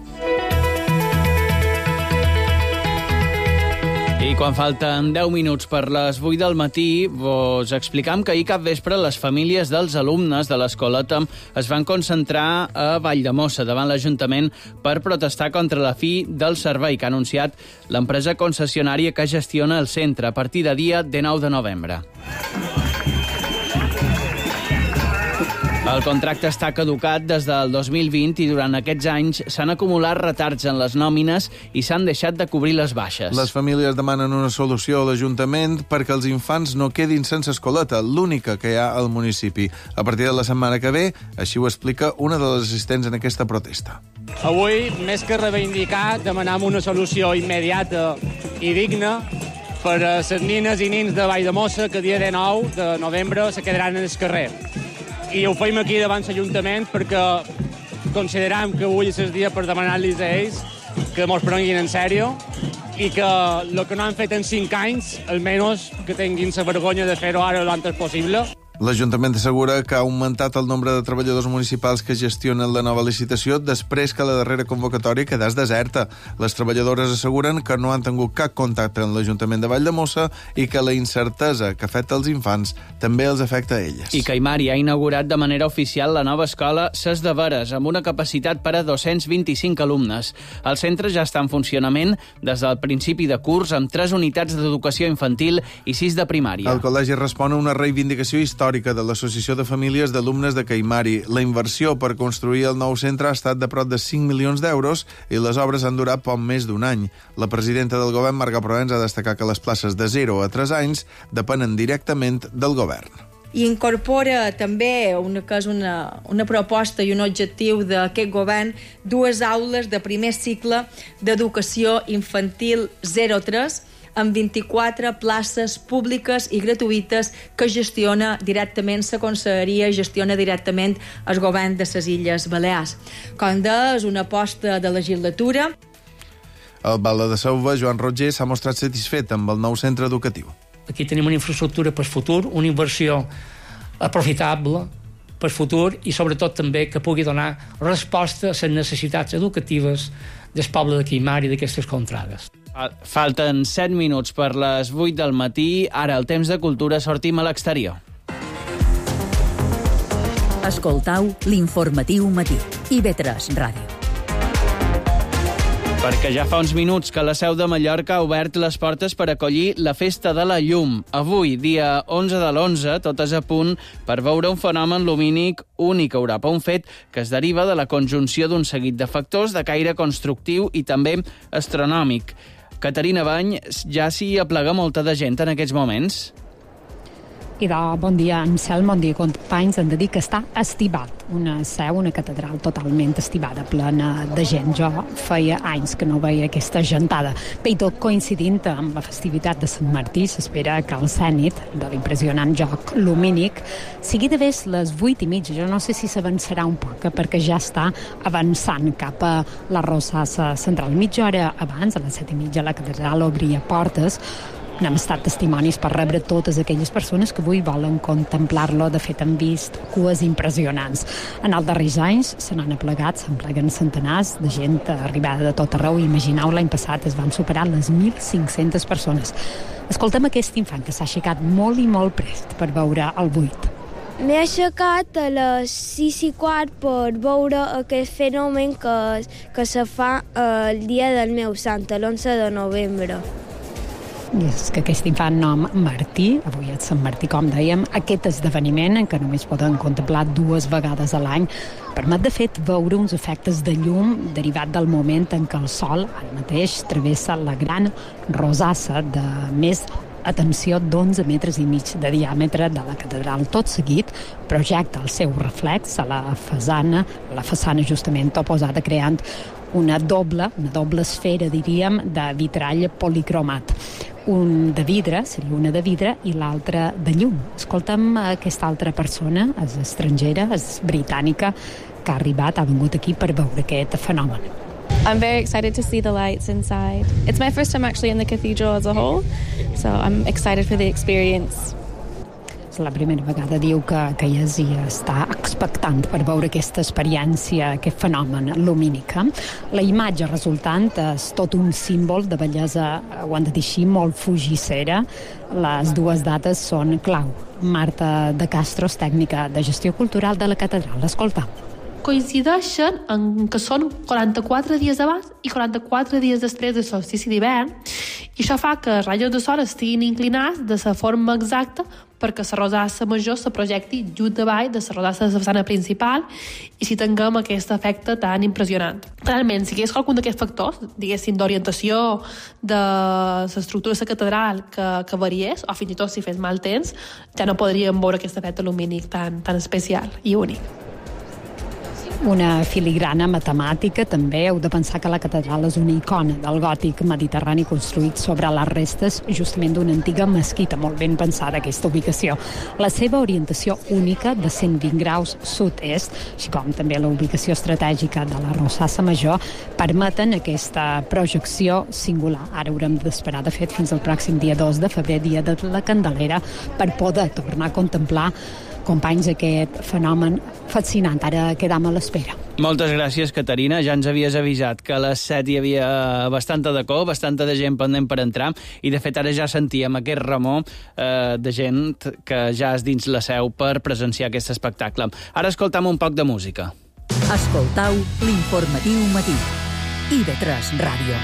I quan falten deu minuts per les vuit del matí, vos explicam que ahir cap vespre les famílies dels alumnes de l'escoleta es van concentrar a Valldemossa davant l'Ajuntament per protestar contra la fi del servei que ha anunciat l'empresa concessionària que gestiona el centre a partir de dia dinou de novembre. El contracte està caducat des del dos mil vint i durant aquests anys s'han acumulat retards en les nòmines i s'han deixat de cobrir les baixes. Les famílies demanen una solució a l'Ajuntament perquè els infants no quedin sense escoleta, l'única que hi ha al municipi. A partir de la setmana que ve, així ho explica una de les assistents en aquesta protesta. Avui, més que reivindicar, demanem una solució immediata i digna per a les nines i nins de Valldemossa que dia dinou de novembre se quedaran en el carrer. I ho fem aquí davant l'Ajuntament perquè considerem que avui és el dia per demanar-los a ells que mos prenguin en sèrio i que el que no han fet en cinc anys, almenys que tinguin la vergonya de fer-ho ara l'antes possible. L'Ajuntament assegura que ha augmentat el nombre de treballadors municipals que gestionen la nova licitació després que la darrera convocatòria quedés deserta. Les treballadores asseguren que no han tingut cap contacte amb l'Ajuntament de Valldemossa i que la incertesa que afecta els infants també els afecta a elles. I Caimari ha inaugurat de manera oficial la nova escola Ses de Veres, amb una capacitat per a dos-cents vint-i-cinc alumnes. El centre ja està en funcionament des del principi de curs amb tres unitats d'educació infantil i sis de primària. El col·legi respon a una reivindicació històrica de l'Associació de Famílies d'Alumnes de Caimari. La inversió per construir el nou centre ha estat de prop de cinc milions d'euros i les obres han durat poc més d'un any. La presidenta del govern, Marga Proens, ha destacat que les places de zero a tres anys depenen directament del govern. I incorpora també una, que és una, una proposta i un objectiu d'aquest govern, dues aules de primer cicle d'educació infantil zero tres, amb vint-i-quatre places públiques i gratuïtes que gestiona directament la Conselleria, gestiona directament el govern de les Illes Balears. Com deia, és una aposta de legislatura. El Balde de Sauva, Joan Roger, s'ha mostrat satisfet amb el nou centre educatiu. Aquí tenim una infraestructura per futur, una inversió aprofitable per futur i sobretot també que pugui donar resposta a les necessitats educatives del poble de Caimari i d'aquestes contrades. Falten set minuts per les vuit del matí. Ara, el temps de cultura, sortim a l'exterior. Escoltau l'informatiu matí. I ve tres Ràdio. Perquè ja fa uns minuts que la Seu de Mallorca ha obert les portes per acollir la Festa de la Llum. Avui, dia onze de l'onze, totes a punt per veure un fenomen lumínic únic a Europa, un fet que es deriva de la conjunció d'un seguit de factors de caire constructiu i també astronòmic. Caterina Bany, ja s'hi aplega molta de gent en aquests moments? Idò, bon dia, Anselm, bon dia, companys. Hem de dir que està estivat. Una seu, una catedral totalment estivada, plena de gent. Jo feia anys que no veia aquesta gentada. Bé, i tot coincidint amb la festivitat de Sant Martí, s'espera que el zènit de l'impressionant joc lumínic sigui de ves les vuit i mitja. Jo no sé si s'avançarà un poc, perquè ja està avançant cap a la Rosassa Central. Mitja hora abans, a les set i mitja, la catedral obria portes. N'hem estat testimonis per rebre totes aquelles persones que avui volen contemplar-lo. De fet, han vist cues impressionants. En els darrers anys se n'han aplegat, se'n pleguen centenars de gent arribada de tot arreu. Imagineu, l'any passat es van superar les mil cinc-centes persones. Escoltem aquest infant que s'ha aixecat molt i molt prest per veure el buit. M'he aixecat a les sis i quart per veure aquest fenomen que, que se fa el dia del meu sant, l'onze de novembre. I és que aquest infant nom Martí, avui és Sant Martí, com dèiem, aquest esdeveniment en què només poden contemplar dues vegades a l'any, permet de fet veure uns efectes de llum derivat del moment en què el sol ara mateix travessa la gran rosassa de més, atenció, d'onze metres i mig de diàmetre de la catedral. Tot seguit projecta el seu reflex a la façana, la façana justament oposada, creant una doble, una doble esfera, diríem, de vitrall policromat. Un de vidre, seria una de vidre, i l'altra de llum. Escolta'm aquesta altra persona, és estrangera, és britànica, que ha arribat, ha vingut aquí per veure aquest fenomen. I'm very excited to see the lights inside. It's my first time actually in the cathedral as a whole, so I'm excited for the experience. És la primera vegada, diu, que, que hi és i està expectant per veure aquesta experiència, aquest fenomen lumínic. La imatge resultant és tot un símbol de bellesa, ho han de dir així, molt fugissera. Les dues dates són clau. Marta de Castro és tècnica de gestió cultural de la catedral. Escolta. Coincideixen en que són quaranta-quatre dies abans i quaranta-quatre dies després del solstici d'hivern, i això fa que els rajos de sol estiguin inclinats de la forma exacta perquè la rosassa major se projecti just davall de la rosassa de la façana principal i si tinguem aquest efecte tan impressionant. Realment, si hi hagués algun d'aquests factors, diguéssim, d'orientació de l'estructura de la catedral que, que variés, o fins i tot si fes mal temps, ja no podríem veure aquest efecte lumínic tan, tan especial i únic. Una filigrana matemàtica, també. Heu de pensar que la catedral és una icona del gòtic mediterrani construït sobre les restes justament d'una antiga mesquita, molt ben pensada aquesta ubicació. La seva orientació única de cent vint graus sud-est, així com també la ubicació estratègica de la Rosassa Major, permeten aquesta projecció singular. Ara haurem d'esperar, de fet, fins al pròxim dia dos de febrer, dia de la Candelera, per poder tornar a contemplar, companys, aquest fenomen fascinant. Ara quedam a l'espera. Moltes gràcies, Caterina. Ja ens havies avisat que a les set hi havia bastanta de cor, bastanta de gent pendent per entrar, i de fet ara ja sentíem aquest remor eh, de gent que ja és dins la seu per presenciar aquest espectacle. Ara escoltam un poc de música. Escoltau l'informatiu matí. I ve tres Ràdio.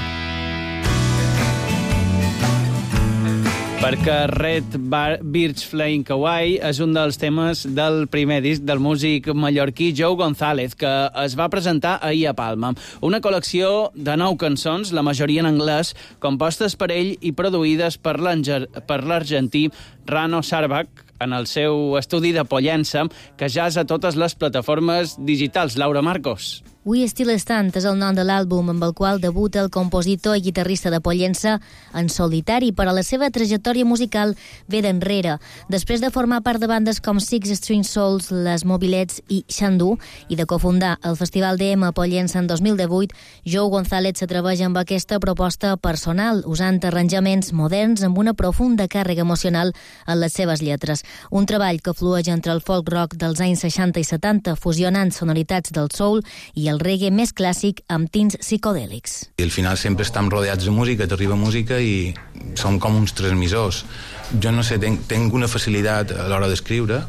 Perquè Red Bar Birch Flame Kawaii és un dels temes del primer disc del músic mallorquí Joe González, que es va presentar ahir a Palma. Una col·lecció de nou cançons, la majoria en anglès, compostes per ell i produïdes per l'argentí Rano Sarbach en el seu estudi de Pollença, que ja és a totes les plataformes digitals. Laura Marcos. We Still Stand és el nom de l'àlbum amb el qual debuta el compositor i guitarrista de Pollença en solitari, però la seva trajectòria musical ve d'enrere. Després de formar part de bandes com Six String Souls, Les Mobilets i Xandú, i de cofundar el Festival D M a Pollença en dos mil divuit, Joe González s'atreveix amb aquesta proposta personal, usant arranjaments moderns amb una profunda càrrega emocional en les seves lletres. Un treball que flueix entre el folk rock dels anys seixanta i setanta, fusionant sonoritats del soul i el el reggae més clàssic amb tints psicodèlics. I al final sempre estem rodeats de música, t'arriba música i som com uns transmissors. Jo no sé, tenc, tenc una facilitat a l'hora d'escriure,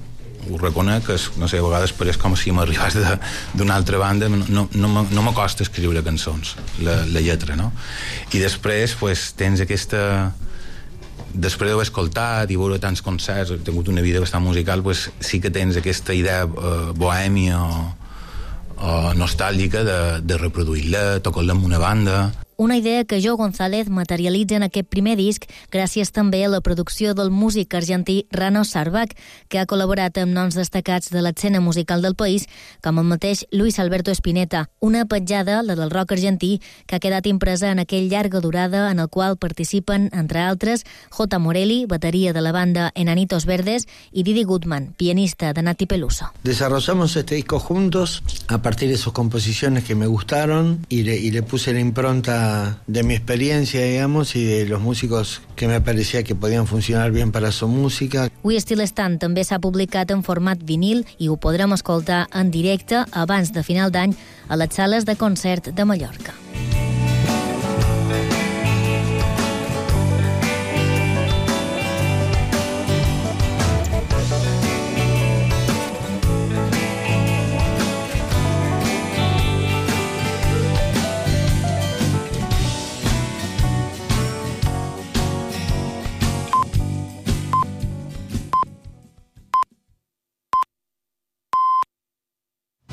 ho reconec, que és, no sé, a vegades pareix com si m'arribàs d'una altra banda, no, no, no m'acosta escriure cançons, la, la lletra, no? I després, pues, tens aquesta... Després d'haver escoltat i veure tants concerts, he tingut una vida bastant musical, pues, sí que tens aquesta idea eh, bohèmia o, o nostàlgica de, de reproduir-la, tocar-la amb una banda... Una idea que Joe González materialitza en aquest primer disc gràcies també a la producció del músic argentí Rano Sarbach, que ha col·laborat amb noms destacats de l'escena musical del país, com el mateix Luis Alberto Spinetta. Una petjada, la del rock argentí, que ha quedat impresa en aquell llarga durada en el qual participen, entre altres, J. Morelli, bateria de la banda Enanitos Verdes, i Didi Goodman, pianista de Nati Peluso. Desarrollamos este disco juntos a partir de sus composiciones que me gustaron y le, y le puse la impronta de mi experiencia, digamos, y de los músicos que me parecía que podían funcionar bien para su música. We Still Stand també s'ha publicat en format vinil i ho podrem escoltar en directe abans de final d'any a les sales de concert de Mallorca.